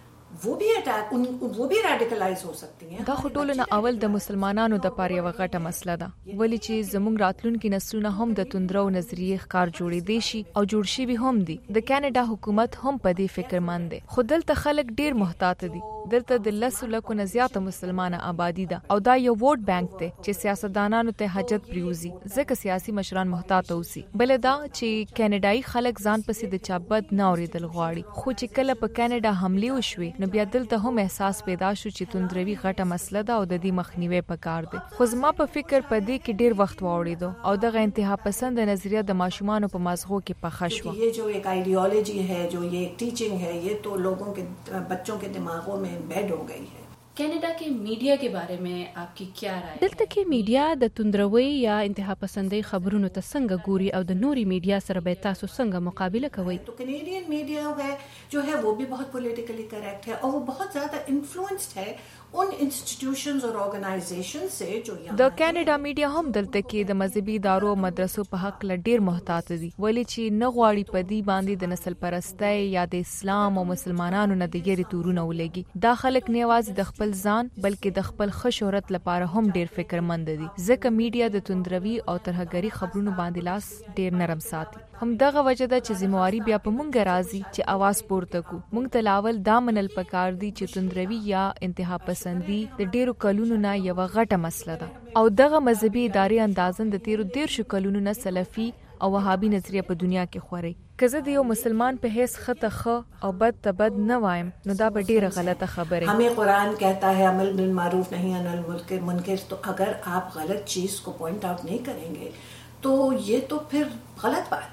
وہ بھی اٹیک ان وہ بھی ریډیکلایز ہو سکتی ہیں. دا خټولونه اول د مسلمانانو د پاره یو غټه مسله ده، ولی چې زموږ راتلونکي نسلونه هم د توندرو نظریه ښکار جوړې دي شي او جوړ شي به هم دي. د کینیډا حکومت هم په دې فکر مند دي، خو دلته خلک ډیر محتاط دي. دلته د لسو لکو نه زیاته مسلمانه آبادی ده او دا یو ووټ بانک دی چې سیاستدانانو ته حاجت پریوزي ځکه سیاسي مشران محتاط اوسي. بل دا چې کینیډایي خلک ځان پسې د چابد نه اوریدل غواړي، خو چې کله په کینیډا حمله وشوي نو بیا دلته هم احساس پیدا شو چې توندروي غټه مسله ده او د دې مخنیوي پکار دی. خو زما په فکر په دې کې ډیر وخت واوړېدو او دغه انتها پسند نظریه د ماشومانو په مازغو کې پخه شو. یہ جو ایک آئیڈیالوجی ہے، جو یہ ایک ٹیچنگ ہے، یہ تو لوگوں کے بچوں کے دماغوں میں بیڈ ہو گئی ہے. کینیډا کې میډیا کے بارے میں آپ کی کیا رائے ہے؟ دلته کې میډیا د توندروي یا انتها پسندۍ خبرونو ته څنګه ګوري او د نوري میډیا سره به تاسو څنګه مقابله کوئ؟ تو کینیډین میډیا ہے جو ہے وہ بھی بہت پولیٹیکلی کریکٹ ہے اور وہ بہت زیادہ انفلوئنسڈ ہے ان انسټیټیوشنز او ارګنایزیشنز سے جو یہاں د کینیډا میډیا هم دلته کې د مذهبي ادارو او مدرسو په حق ل ډیر محتاط دي، ولی چې نه غواړي په دې باندې د نسل پرستۍ یا د اسلام او مسلمانانو نه د یری تورونه ولګي. دا خلک نه یوازې د خپل ځان بلکې د خپل ښه شهرت لپاره هم ډیر فکرمند دي، ځکه میډیا د توندروي او ترهګري خبرونو باندې لاس ډیر نرم ساتي. هم دغه وجه ده چې ذمہواری بیا په مونږ راځي چې आवाज پورته کو. مونږ ته لاول دا منل پکار دي چې توندروي یا انتها پسندي د ډیرو کلونو نه یو غټه مسله ده او دغه مذهبي ادارې اندازن د تیرو دیرشو کلونو نه سلفي او وهابي نظریه په دنیا کې خوري. که زه د یو مسلمان په حیث خطه خ او بد ته بد نه وایم نو دا به ډیره غلطه خبره. ہمیں قرآن کہتا ہے عمل بالمعروف نہیں عن المنکر، تو اگر آپ غلط چیز کو پوائنٹ آؤٹ نہیں کریں گے تو یہ تو پھر غلط بات ہے.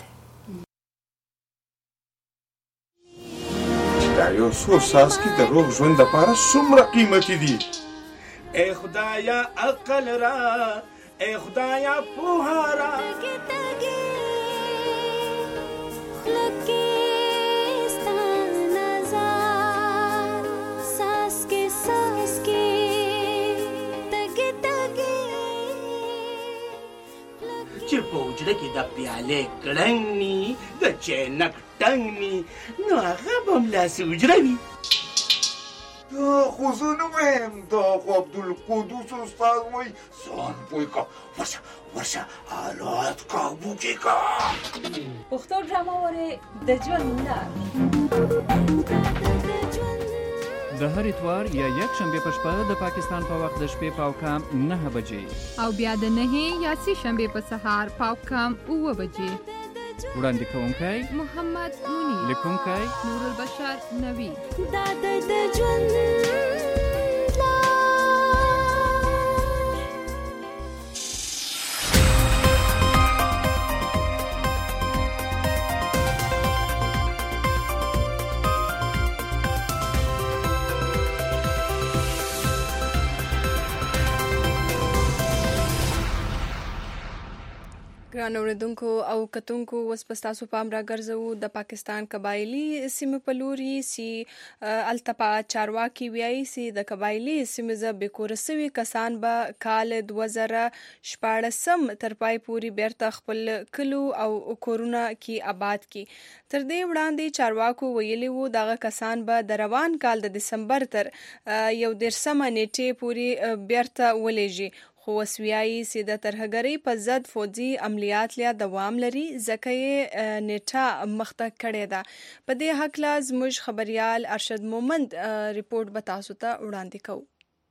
دا یو څو څاڅکي د روغ ژوند لپاره څومره قیمتي دي. اے خدایا عقل را، اے خدایا پوها را، حجره کې د پیالې کړنګ ني د چینک ټنګ ني نو هغه به هم لاسې حجره وي. دا خو زه نه وایم، دا خو عبدالقدوس استاد وایي ځان پوه کا، ورشه ورشه حالات قابو کې کا. پښتو ډرامه وره د ژوند لار د هر اتوار یا یک شنبه په شپه د پاکستان په وخت د شپې پاو کام نه بجې او بیا د نه یا سی شنبه په سهار پاو کام اوه بجې. وړاندې کوونکی محمد مونی، لیکونکی نور البشر نوی. دا د ژوند ګران اوریدونکو او کتونکو اوس په ستاسو پام راګرځوو د پاکستان قبایلی سیمې په لوري چې التپا چارواکي وایي چې د قبایلی سیمې ز بیکوره سوي کسان به کال دوه زره شپاړسم تر پای پورې بیرته خپل کلو او کورونه کې آباد کی. تر دې وړاندې چارواکو ویلي وو دغه کسان به د روان کال د دسمبر تر یو دیرشمه نیټې پورې بیرته ولېږي. خو وسویایي چې د ترهګرۍ په ضد فوجي عملیات لا دوام لري ځکه یې نیټه مخته کړې ده. په دې هکله زموږ خبريال ارشد مومند ریپورت به تاسو ته وړاندې کوو.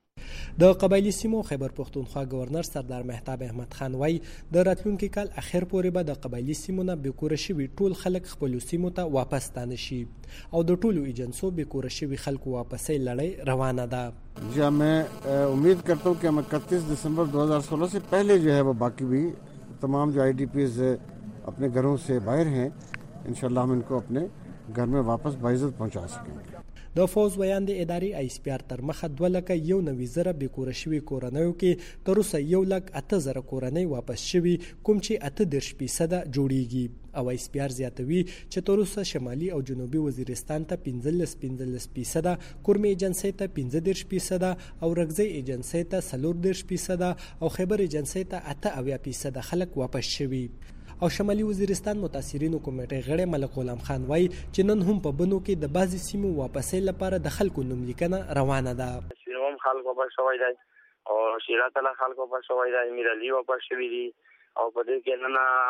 د قبایلی سیمو خیبر پختونخوا گورنر سردار مهتاب احمد خان وای د راتلونکي کال اخر پورې به د قبایلی سیمو نه بیکوره شوي ټول خلک خپل سیمو ته واپس ستانه شي او د ټولو ایجنسو بیکوره شوي خلکو واپسې لړۍ روانه ده. जी मैं उम्मीद करता हूँ कि हम इकतीस दिसंबर दो हज़ार सोलह से पहले जो है वो बाकी भी तमाम जो आई डी पीज़ अपने घरों से बाहर हैं इंशाल्लाह हम इनको अपने घर में वापस बाइज्जत पहुँचा सकेंगे. د فوز ویان د اداري آی اس پی آر تر مخه دوه لکه یو نوي زره بیکوره شوي کورنیو کې تر اوسه یو لک اته زره کورنۍ واپس شوي کوم چې اته دېرش فیصده جوړیږي. او آی اس پی آر زیاتوي چې تر اوسه شمالي او جنوبي وزیرستان ته پنځلس پنځلس فیصده، کورمي ایجنسۍ ته پنځه دېرش فیصده او رګزۍ ایجنسۍ ته څلور دېرش فیصده او خیبر ایجنسۍ ته اته اویا فیصده خلک واپس شوي. او شمالي وزیرستان متاثرینو کمیټې غړی ملک غلام خان وای چې نن هم په بنو کې د بعضی سیمو واپسې لپاره د خلکو نوملیکنه روانه ده. شیروم خلکو واپس شوی دی او شیرات الله خلکو واپس شوی دی، امیر علي واپس شوی دی او په دې کې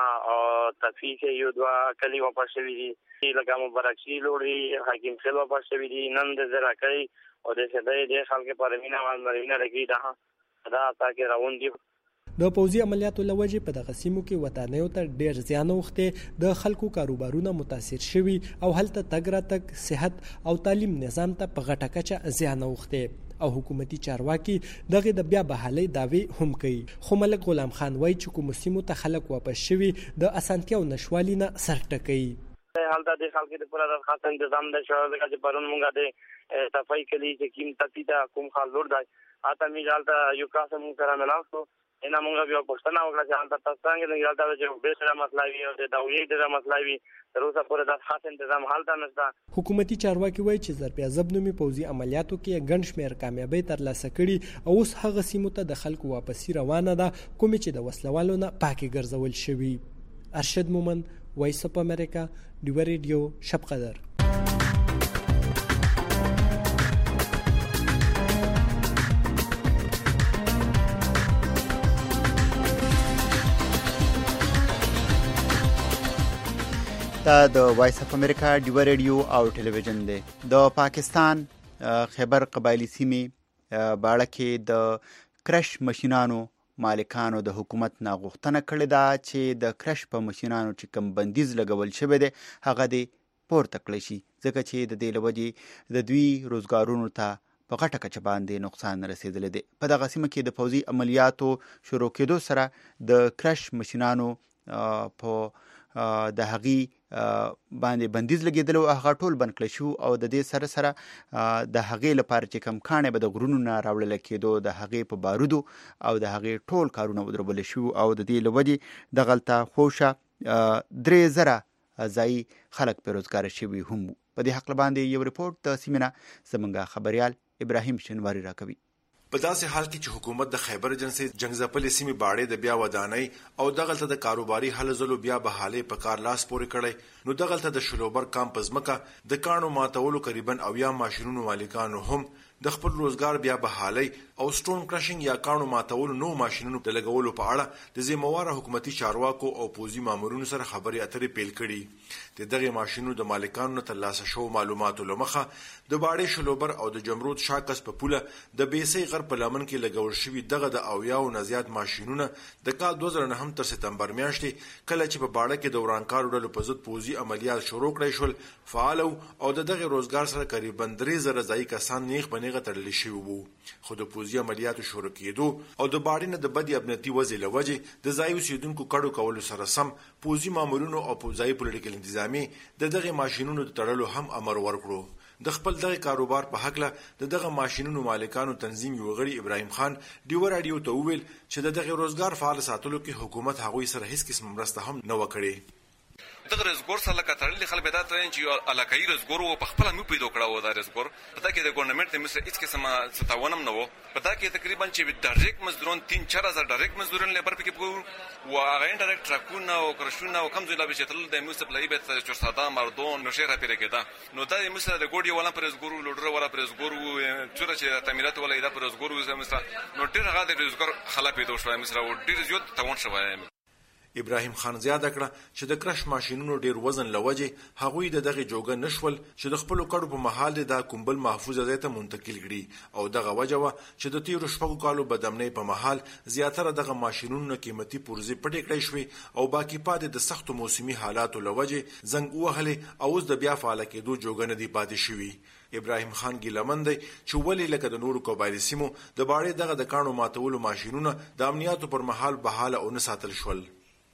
نن تفیق یو دوا کلی واپس شوی دی، لکه مبارک شي لوري حکیم خل واپس شوی دی. نن د زراکۍ او د شدای د خلکو پر مینا وال مرینا لګی دا دا تاکي راون دی. د پوځي عملیاتو لوجې په دغه سیمو کې وطنیو ته ډېر زیان اوښتې، د خلکو کاروبارونه متاثر شوي او هلته تګ راتګ صحت او تعلیم نظام ته په غټه کچه زیان اوښتې او حکومتي چارواکي دغه د بیا بحالۍ داوی هم کوي. خو ملک غلام خان وایي چې کوم سیمو ته خلک واپس شوي د اسانتیا او نشوالي نه سر ټکوي. حالت د خلکو لپاره د خاص تنظیم د شوال د پرون مونږه د صفای کلی چې کیم تفیدا کوم خال لور دی اته می حالت یو کاسه مونږ سره ملاوسو اینا مونږ بیا پښتنه وکړه چې حالت تاسو څنګه نه حالت چې به سره مسله وي او د داویې د مسله وي تر اوسه پورې د خاص تنظیم حالت نشته. حکومتي چارواکي وایي چې ظرفیازب نومي پوځي عملیاتو کې ګڼ شمېر کامیابۍ ترلاسه کړي او اوس هغه سیمو ته د خلکو واپسي روانه ده کومې چې د وسلوالو نه پاکې ګرځول شوي. ارشد مومند، وایس اف امریکا، ډیو ریډیو، شب قدر. دا د وایس اف امریکا ډیو ریډیو او ټلویزیون دی. د پاکستان خیبر قبایلی سیمې باړه کې د کرش ماشینانو مالکانو د حکومت نه غوښتنه کړې ده چې د کرش په ماشینانو چې کوم بندیز لګول شوی دی هغه دې پورته کړی شي ځکه چې د دې له وجې د دوی روزګارونو ته په غټه کچه باندې نقصان رسېدلی دی. په دغه سیمه کې د پوځي عملیاتو شروع کېدو سره د کرش ماشینانو په د هغې باندې بندیز لګېدلی او هغه ټول بند کړی شو او د دې سره سره د هغې لپاره چې کوم کاڼی به د غرونو نه راوړلی کېدو د هغې په بارودو او د هغې ټول کارونه ودربلی شو او د دې له وجې دغلته خوشه درې زره ځایي خلک بېروزګاره شوي هم وو. په دې هکله باندې یو ریپورټ د سیمې نه زموږ خبریال ابراهیم شنواري راکوي. په داسې حال کې چې حکومت د خیبر ایجنسی جنگزپلې سیمې باړې د بیا ودانۍ او دغلته د کاروباري هلو ځلو بیا بحالي په کار لاس پورې کړی، نو دغلته د شلوبر کام په ځمکه د کاڼو ماتولو قریبا اویا ماشینونو مالکانو هم د خپل روزګار بیا بحالي او سټون کرشنګ یا کاڼو ماتولو نو ماشینونو د لګولو په اړه د ذمہواره حکومتي چارواکو او پوزي مامورینو سره خبرې اترې پیل کړي. د دغه ماشینونو د مالکانو ترلاسه شو معلوماتو لمخه د باړې شلوبر او د جمرود شاکس په پوله د بیسي غر په لمن کې لګول شوی دغه د اویاو نزيات ماشینونه د کال دوه زره نه تر سپتمبر میاشتې کله چې په باړه کې د ورانکارو ډلو په ضد پوزي عملیات شروع کړي شول فعال او د دغه روزګار سره قریبا درې زره ځای کسان نیغ بنیغه تړل شوی وو. خو د پوزي عملیاتو شروع کېدو او د باړې نه د بدی امنیتي وضع لوجه د ځای اوسیدونکو کډو کولو سره سم پوزي مامورینو او پوزي پولیټیکل انتظامی د دغه ماشینونو د تړلو هم امر ورکړو. د خپل دغه کاروبار په حق له د دغه ماشینونو مالکانو تنظیم یو غړي ابراهیم خان ډیو رادیو ته وویل چې د دغه روزګار فعال ساتلو کې حکومت هغوی سره هیڅ قسم مرسته هم نه وکړي. دغه رزګور سره کترلې خلک دا ته چې علاقايي رزګور او په خپل مو پیدا کړو و دا رزګور پتا کې د ګورنمنت د مصر هیڅ قسمه ستاونم نه وو پتا کې تقریبا چې ډایرکټ مزدورون تین چار هزار ډایرکټ مزدورون لیبر پکې پکو او هغه انډایرکټ ټرکونه او کرشونه او کم ځای لا به چتل د مصر لای به چور ساده مردون نو شهر پیره کېدا نو دا د مصر د ګوډي ولا پر رزګور لوډر ولا پر رزګور چور چې تعمیرات ولا دا پر رزګور و مصر نو ډیر هغه د رزګور خلا پیدا شو مصر او ډیر زیات تاون شوی. ابراهیم خان زیاته کړه چې د کرش ماشینونو ډیر وزن لوجه هغوی د دغه جوګه نشول چې د خپل کډو په محل د کومبل محفوظه ځای ته منتقل کړي او دغه وجوه چې د تیرو شپږو کالو بدامنۍ په محل زیاتره دغه ماشینونو قیمتي پرزې پټې کړې شوې او باقی پاتې د سختو موسمي حالاتو لوجه زنګ وهلې او اوس د بیا فعال کېدو جوګه نه دی پاتې شوی. ابراهیم خان ګیلمن دی چې ولې لکه د نورو قبایلی سیمو د باړې دغه د کانو ماتولو ماشینونه د امنیاتو پر محل بحاله او نه ساتل شول.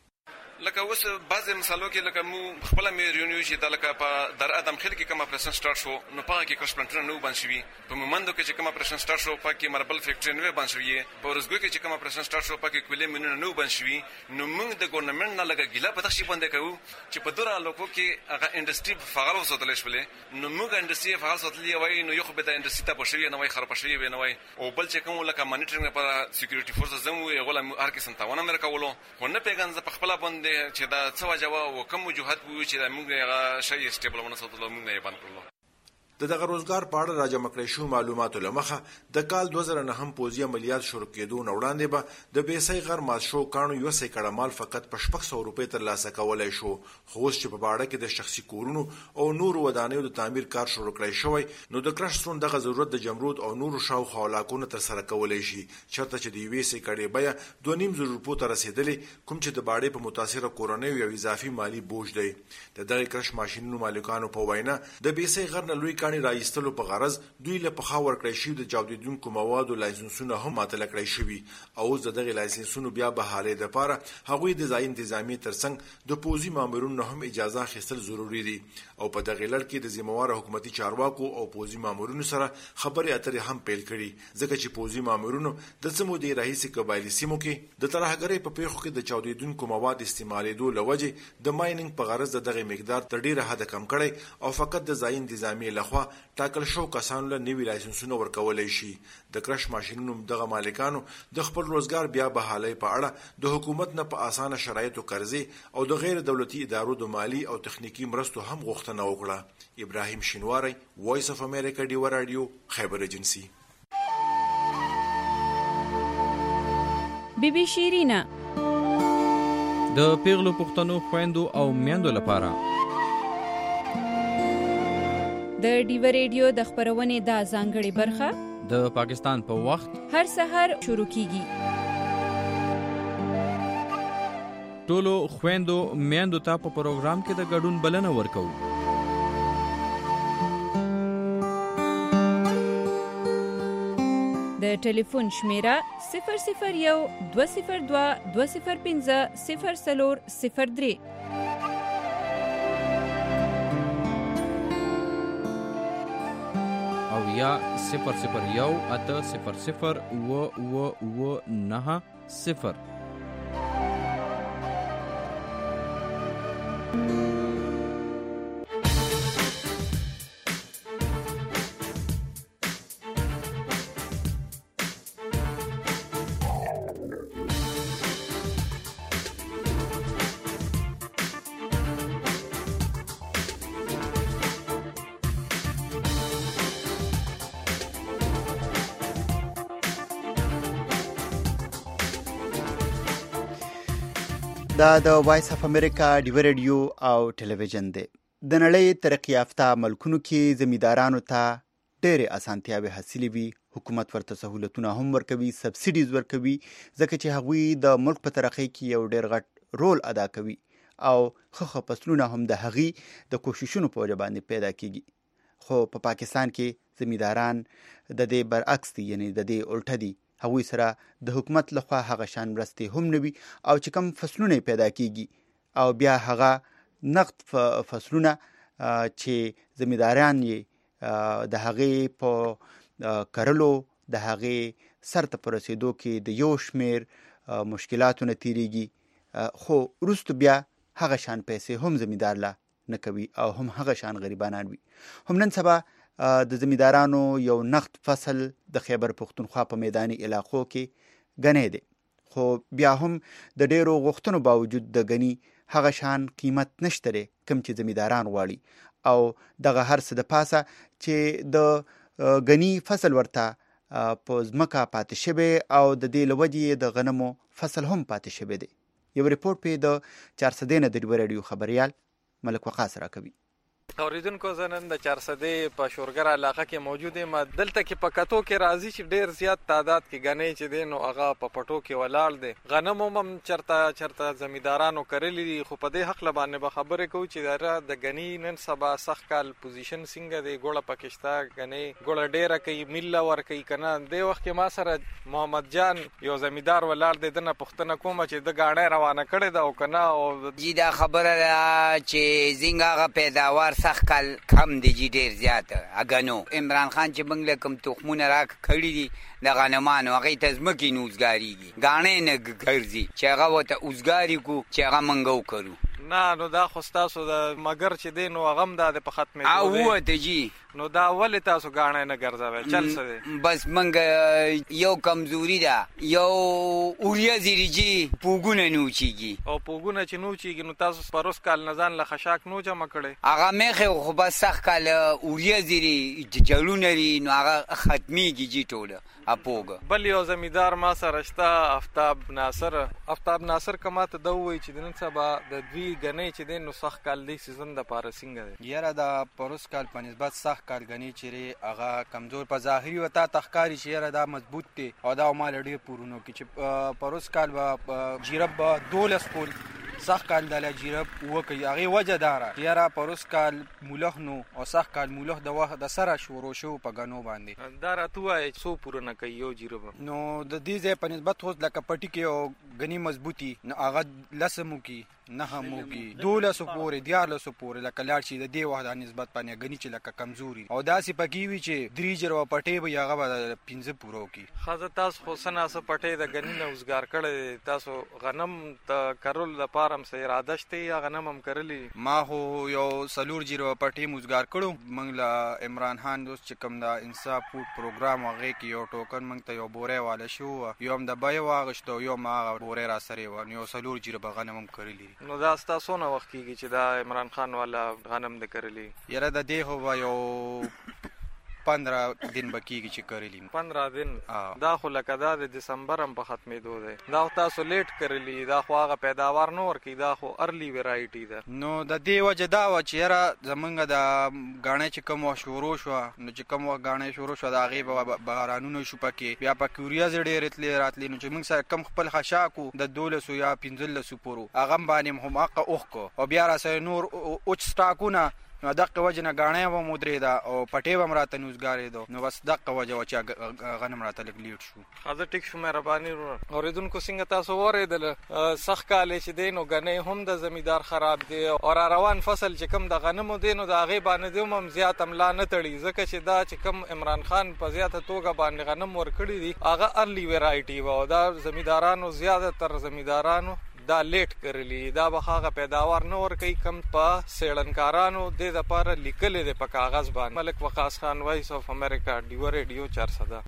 لکه اوس بعضې مثالو کې لکه مو خپله مې ریونیو چې دا لکه په در ادم خیل کې کوم اپریشن سٹارټ شو نو په هغه کې کرش پلانټونه نه بند شوي په مومندو کې چې کوم اپریشن سٹارټ شو په کې مربل فیکټري نه بند شوي په ورزګو کې چې کوم اپریشن سٹارټ شو په کې کولې مینونه نه بند شوي نو موږ د ګورنمنت نه لګه ګیله په تخشي باندې کوو چې په دغه لوکو کې هغه انډستری فعال وساتل شولې نو موږ انډستری فعال ساتلې وای نو یو خو به د انډستری ته پښوی نه وای خراب شوی نه وای او بل چې کوم لکه مانیټرینګ لپاره سکیورټي فورس زمو یو غلا هر قسم تاونه مې راکولو خو نه پیغام ز په خپل باندې چې دا څه جواب وکم وجوهات وو چې موږ هغه شی سټیبل ونه ساتلو موږ نه یې باندې کړلو. د دغه روزګار په اړه راجمع کړی شو معلوماتو لمخه د کال دوه زره نه هم پوزي عملیات شروع کېدو نه وړاندې به د بیسي غر مات شو کانو یو سې کړه مال فقط په شپږ سوه روپۍ ترلاسه کولای شو خو اوس چې په باړه کې د شخصي کورونو او نورو ودانیو د تعمیر کار شروع کړی شوی نو د کرش سون دغه ضرورت د جمرود او نورو شاوخوا علاقونو تر سره کولای شي چرته چې د یوې سې کړې بیا دوه نیم زره روپو ته رسیدلې کوم چې د باړې په متاثره کورنیو یو اضافي مالی بوج دی. د دغه کرش ماشینونو مالکانو په وینا د بیسي غر نه لوی کاني راایستلو په غرض دوی له پخا ورکړی شي د چاودیدونکو موادو لایسنسونه هم ماته لکړی شوی او د دغه لایسنسونو بیا بحاله د پاره هغوی د ځای انتظامی ترڅنګ د پوزي مامورونو هم اجازه اخیستل ضروری دي او په دغه لړ کې د ذمہواره حکومتي چارواکو او پوزي مامورونو سره خبرې اترې هم پیل کړي ځکه چې پوزي مامورونو د سمو دی رئیس قبایلی سیمو کې د ترهګرۍ په پیښو کې د چاودیدونکو مواد استعمالېدو لوجه د مایننګ په غرض د دغه مقدار تر ډیره حد کم کړي او فقط د ځای انتظامی لخوا ټاکل شو کسانو له نوي لایسنسونه ورکولای شي. د کرش ماشینونو دغه مالکانو د خپل روزګار بیا بحالي په اړه د حکومت نه په اسانه شرایطو قرضې او د غیر دولتي ادارو د مالی او تخنیکی مرستو هم غوښتنه وکړه. ابراهیم شینواری وایس اف امریکا ډیو رادیو خیبر ایجنسی. بی بی شیرینا د پیغلو پښتنو خويندو او میندو لپاره د ډیو ریډیو د خبرونې د ځانګړي برخه د پاکستان په وخت هر سحر شروع کیږي. ټولو خويندو میندو ته په پروګرام کې د ګډون بلنه ورکو. د ټلیفون شمیره صفر صفر یو دوه صفر دوه دوه صفر پنځه صفر څلور صفر درې او یا صفر صفر یو اته صفر صفر و و و نه صفر. دا د وایس اف امریکا ډیو ریډیو او ټلویزیون دی. د نړۍ ترقی یافته ملکونو کې زمیندارانو ته ډېرې اسانتیاوې حاصلې وي. حکومت ورته سهولتونه هم ورکوي، سبسیډیز ورکوي، ځکه چې هغوی د ملک په ترقۍ کې یو ډېر غټ رول ادا کوي او ښه ښه فصلونه هم د هغې د کوششونو په وجه باندې پیدا کیږي. خو په پا پاکستان کې زمینداران د دې برعکس دي، یعنی د دې الټه دي. هغوی سره د حکومت لخوا هغه شان مرستې هم نه وي او چې کوم فصلونه پیدا کیږي او بیا هغه نقد فصلونه چې زمینداران یې د هغې په کرلو د هغې سر ته په رسېدو کې د یو شمېر مشکلاتو نه تېرېږي، خو وروسته بیا هغه شان پیسې هم زمیندار له نه کوي او هم هغه شان غریبانان وي. هم نن سبا د زمیندارانو یو نقد فصل د خیبر پختونخوا په میداني علاقو کې غنی دی، خو بیا هم د ډیرو غوښتنو باوجود د غنی هغه شان قیمت نشته دی کوم چې زمینداران غواړي او دغه هر څه د پاسه چې د غنی فصل ورته په ځمکه پاتې شوی او د دې له وجې د غنمو فصل هم پاتې شوی دی. یو ریپورټ په د چارسدې نه د ډیو ریډیو خبریال ملک وقاص راکوي. اوریدونکو زه نن د چارسدې په شورګر علاقه کې موجود یم. دلته کې په کتو کې راځي چې ډیر زیات تعداد کې غنۍ چې دی نو هغه په پټو کې ولاړ دی. غنم هم چرته چرته زمیندارانو کرلی دي، خو په دې حق باندې به خبرې کوو چې د غنی نن سبا سخت کال پوزیشن څنګه دی. ګوړه پکشتا غنۍ ګوړه ډیره کوي، میله ور کوي کنه. د وخت کې ما سره محمد جان یو زمیندار ولاړ دی، دنه پښتنه کومه چې د غاڼه روانه کړي دا او کنه او جی دا خبره چې زنګه پیداوار سخت کال کم دی جی ډیر زیات. اګنو عمران خان چې موږ له کوم تخمونه راک کړي دي د غنمانو هغې ته ځمکې نه اوزګارېږي، ګاڼې نه ګرځي چې هغه ورته اوزګاري کړو چې هغه موږ وکړو. نه نو دا خو ستاسو د مګر چې دی نو هغه هم دا د په ختمېدو او ووته جی نو دا ولې تاسو ګاڼې نه ګرځوئ؟ چل څه دی؟ بس موږ یو کمزوري ده، یو اوریا زیري جي پوګونه نه وچېږي او پوګونه چې نه وچېږي نو تاسو پروس کال نه ځان له خشاک نو جمع کړی؟ هغه میخې خو بس سخت کال اوریا زیري جړونه لري نو هغه ختمېږي جي ټوله اپوګه. بل یو زمیندار ما سره شته آفتاب ناصر. آفتاب ناصر که ما ته دا ووایي چې د نن سبا د دوی غنۍ چې دی نو سخت کال دی سیزن دپاره څنګه دی؟ یاره د پروس کال په نسبت سخت کال غنۍ چې دی هغه کمزور په ظاهري ورته ته ښکاري چې یاره دا مضبوط دی او دا ما له ډېر پورونو کې چې پروس کال به جیرب به دولس پول سخت کال د جیرب وکړي. هغې وجه دا را چې یاره پروس کال مولخ نو او سخت کال مولخ د وخت د سره شروع شو په غنو باندې. دا راته ووایه څو پورونه کوي یو جیرب؟ نو د دې ځای په نسبت اوس لکه پټي کې او غني مضبوطي نو هغه لسمو کې نه همو کې دولسو پورې دیارلسو پورې لکه لاړ شي د دې وخت د نسبت باندې غني چې لکه کمزوري او داسې پکې وي چې درې جرو پټې به هغه به پنځه پورو کې. ښځه تاسو خو څه ناڅه پټې د غني نه اوزګار کړی، تاسو غنم ته کرلو لپاره هم څه اراده شته یا غنم هم کرلی؟ ما خو یو څلور جرو پټې اوزګار کړو. موږ له عمران خان دوست چې کوم د انصاف فوډ پروګرام هغې کې یو ټوکن موږ ته یو بوری واله شو، یو هم د بیې واغېشته او یو هم هغه بوری را سرې وه، نو یو څلور جرو به غنم هم کرلي. نو دا ستا څونه وخت کېږي چې دا عمران خان والا غنم د کرلي؟ یاره د دې خو به یو پندرہ دن به کېږي چې کرلي. پندرہ دن؟ دا خو لکه دا د دسمبر هم په ختمېدو دی. دا خو تاسو لیټ کرلي، دا خو هغه پیداوار نه ورکوي، دا خو ارلی ویرایټي ده. نو د دې وجه دا وه چې یاره زمونږ د ګاڼۍ چې کوم وخت شروع شوه نو چې کوم وخت ګاڼۍ شروع شوه د هغې به بارانونه شو پکې، بیا پکې وریځې ډېرې تلې راتلې نو چې موږ سره کم خپل خشاک و د دولسو یا پنځلسو پورو هغه هم باندې هم حقه اوښ کړو او بیا راسره نور اوچ سټاکونه نو دغه وجه نه ګاڼۍ به مو درېده او پټې به هم راته نه اوزګارېدو نو بس دغه وجه وه چې غنم راته لږ لیټ شو. ښه ټیک شو، مهرباني وروره. اورېدونکو څنګه تاسو واورېدله سخت کال چې دی نو غنۍ هم د زمیندار خراب دی او را روان فصل چې کوم د غنمو دی نو د هغې باندې هم زیات ملا نه تړي ځکه چې دا چې کوم عمران خان په زیاته توګه باندې غنم ورکړي دي هغه ارلی ویرایټي وه او دا زمیندارانو زیاده تر زمیندارانو دا لیټ کرلی، دا به هغه پیداوار نه ورکوي کم په څېړنکارانو دې دپاره لیکلی دی په کاغذ باندې. ملک وقاص خان، وایس اف امریکا، ډیو ریډیو چارسده.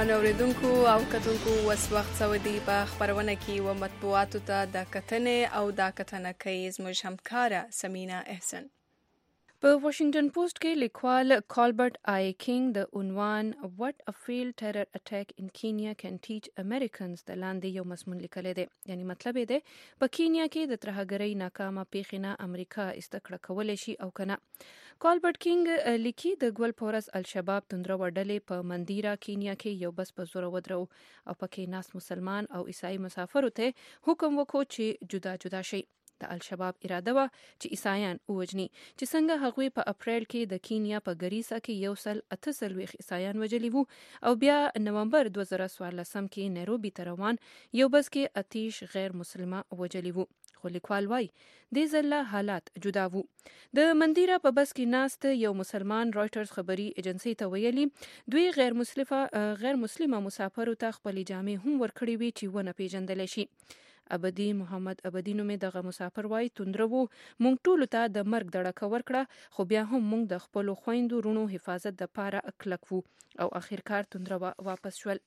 ګرانو اوریدونکو او کتونکو اوس وخت سعودي په خبرونه کې و مطبوعاتو ته د کتنې او د کتنه کوي زموږ همکاره سمینا احسن. په واشنگټن پوسټ کې لیکوال کالبرټ آی کینګ د عنوان What a failed terror attack in Kenya can teach Americans د لاندې یو مضمون لیکلی دی. یعنی مطلب یې دی په کینیا کې د ترهګرۍ ناکامه پیښې نه امریکا استکړه کولی شي او کنه. کالبرټ کینګ لیکي د ګول پورس الشباب توندرو ډلې په مندیرا کینیا کې یو بس په زور ودرو او پکې ناس مسلمان او عیسائی مسافرو ته حکم وکړو چې جدا جدا شي. د الشباب اراده وا چې عیسایان ووجني چې څنګه هغوی په اپریل کې د کینیا په ګریسا کې یو سل اته سلويخ عیسایان وجلی وو او بیا نومبر دوه زره څوارلسم کې نیروبي ته روان یو بس کې اتیش غیر مسلمه وجلی وو. خو لیکوال وای د ځله حالات جدا وو. د مندیرا په بس کې ناست یو مسلمان رایټرز خبري ایجنسی ته ویلي دوی غیر مسلمه غیر مسلمه مسافرو ته خپل جامې هم ورکړي وي چې ونه پیژندل شي. ابدی محمد ابدی نومې دغه مسافر وای توندرو مونږ ټول ته د مرګ دړه ورکړه خو بیا هم مونږ د خپل خويندو رونو حفاظت د پاره اکلک وو او اخرکار توندرو واپس شول.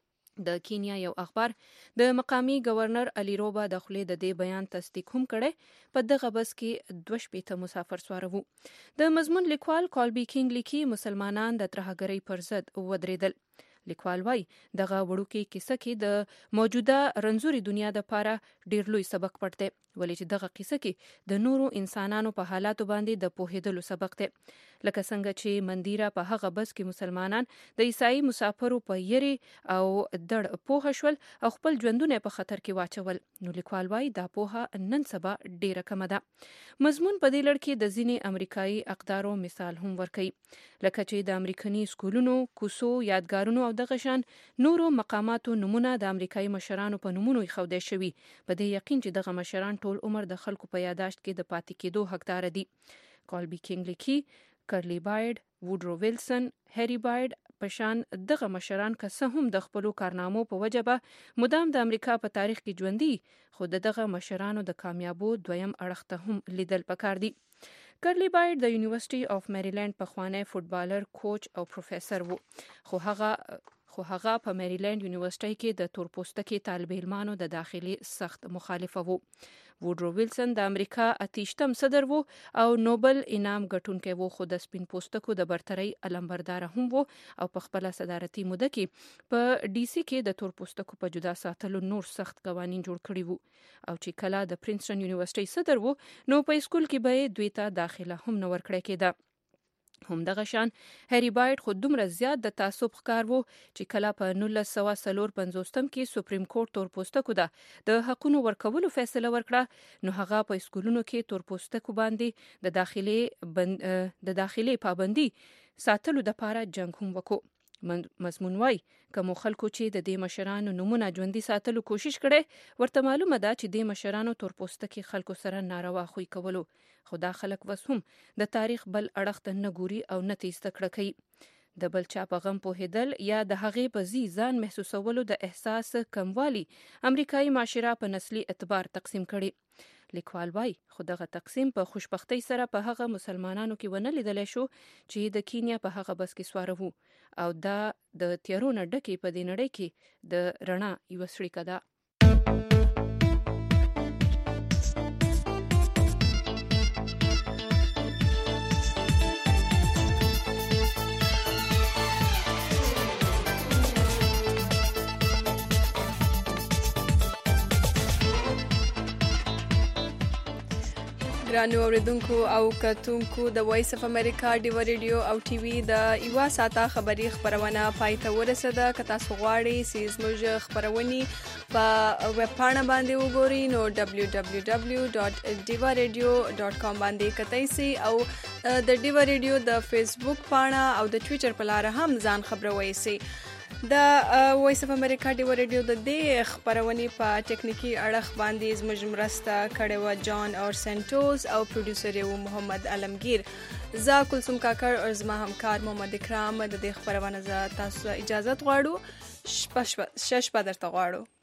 د کینیا یو اخبار د مقامی گورنر علي روبا د خلې د دې بیان تصدیق هم کړي په دغه بس کې دوه شپېته مسافر سوار وو. د مضمون لیکوال کالبي کینګ لیکي مسلمانان د ترهګرۍ پر ضد ودرېدل. لیکوال وای دغه وړوکی کیسه کې د موجوده رنځوري دنیا د پاره ډیر لوی سبق پټ دی ولې چې دغه کیسه کې د نورو انسانانو په حالاتو باندې د پوهېدلو سبق دی. لکه څنګه چې مندیرا په هغه بس کې مسلمانان د عیسائی مسافرو په یری او دړ پوه شول او خپل ژوندونه په خطر کې واچول. نو لیکوال وای دا پوهه نن سبا ډیره کم ده. مضمون په دې لړ کې د ځینې امریکایي اقدارو مثال هم ورکړي لکه چې د امریکایي سکولونو کوسو یادګارونو او دغه شان نورو مقاماتو نمونه د امریکایي مشرانو په نمونه خوده شوی په دې یقین چې دغه مشران ټول عمر د خلکو په یاداشت کې د پاتې کېدو حقدار دي. کالبي کینګ لیکي کرلی بایرد، وودرو ویلسن، هری بایرد پشان دغه مشران که څه هم د خپلو کارنامو په وجه به مدام د امریکا په تاریخ کې ژوندي خو دغه مشرانو د کامیابو دویم اړخ ته هم لیدل پکار دي. کرلی بایرد د یونیورسيټي اف میریلند پخوانی فوټبالر کوچ او پروفیسور وو خو هغه خو هغه په میریلند یونیورسيټي کې د تورپوستکي طالب علمانو د داخلي سخت مخالف وو. وودرو ویلسن د امریکا اتیشتم صدر وو او نوبل انعام ګټونکی وو خو د سپین پوستکو د برتري علمبردار هم وو او په خپل صدارتي موده کې په ډي سي کې د تورپوستکو په جدا ساتلو نور سخت قوانين جوړ کړی وو او چې کله د پرینستون یونیورسيټي صدر وو نو په اسکول کې به دوی ته داخله هم نه ورکړی کېده. هم دغه شان هری بایرد خود دومره زیات د تعصب ښکار وو چې کله په نولس سوه څلور پنځوستم کې سپریم کورټ تورپوستکو ده د حقونو ورکولو فیصله وکړه نو هغه په اسکولونو کې تورپوستکو باندې د داخلي بند د داخلي پابندي ساتلو د پاره جنگ هم وکړو. مضمون وای کوم خلکو چې د دې مشرانو نمونه ژوندۍ ساتلو کوشش کړي ورته معلومه ده چې د مشرانو تورپوستکي خلکو سره ناروا خوې کولو خو دا خلک وس هم د تاریخ بل اړخ ته نه ګوري او نه تیسته کړه کوي. د بل چا په غم پوهېدل یا د هغې په ځي ځان محسوسولو د احساس کموالی امریکایي معاشره په نسلي اعتبار تقسیم کړي. لیکوال وای خو دغه تقسیم په خوشبختۍ سره په هغه مسلمانانو کې ونه لیدل شو چې د کینیا په هغه بس کې سوار وو او دا د تیارونو ډکې په دې نړۍ کې د رڼا یو سړی ده. ګرانو اوریدونکو او کتونکو د وایس اف امریکا ډیو ریډیو او ټي وي د ایوا ساته خبری خبرونه پای ته ورسېده. که تاسو غواړئ چې زموږ خبرونې په ویب پاڼه باندې وګورئ نو دبلیو دبلیو دبلیو ډاټ ډیوا ریډیو ډاټ کام باندې کتئ سئ او د ډیوا ریډیو د فیسبوک پاڼه او د ټویټر په لار هم ځان خبروي سئ. د وایس اف امریکا ډیو ریډیو د دې خبرونې په ټکنیکی اړخ باندې زموږ مرسته کړې و جان اور سنټوس او پروډوسر یو محمد علمگیر. زه کلثوم کاکړ او زما همکار محمد اکرام د دې خبرونه ز تاسو اجازه غواړو. شپه شپه درته غواړو.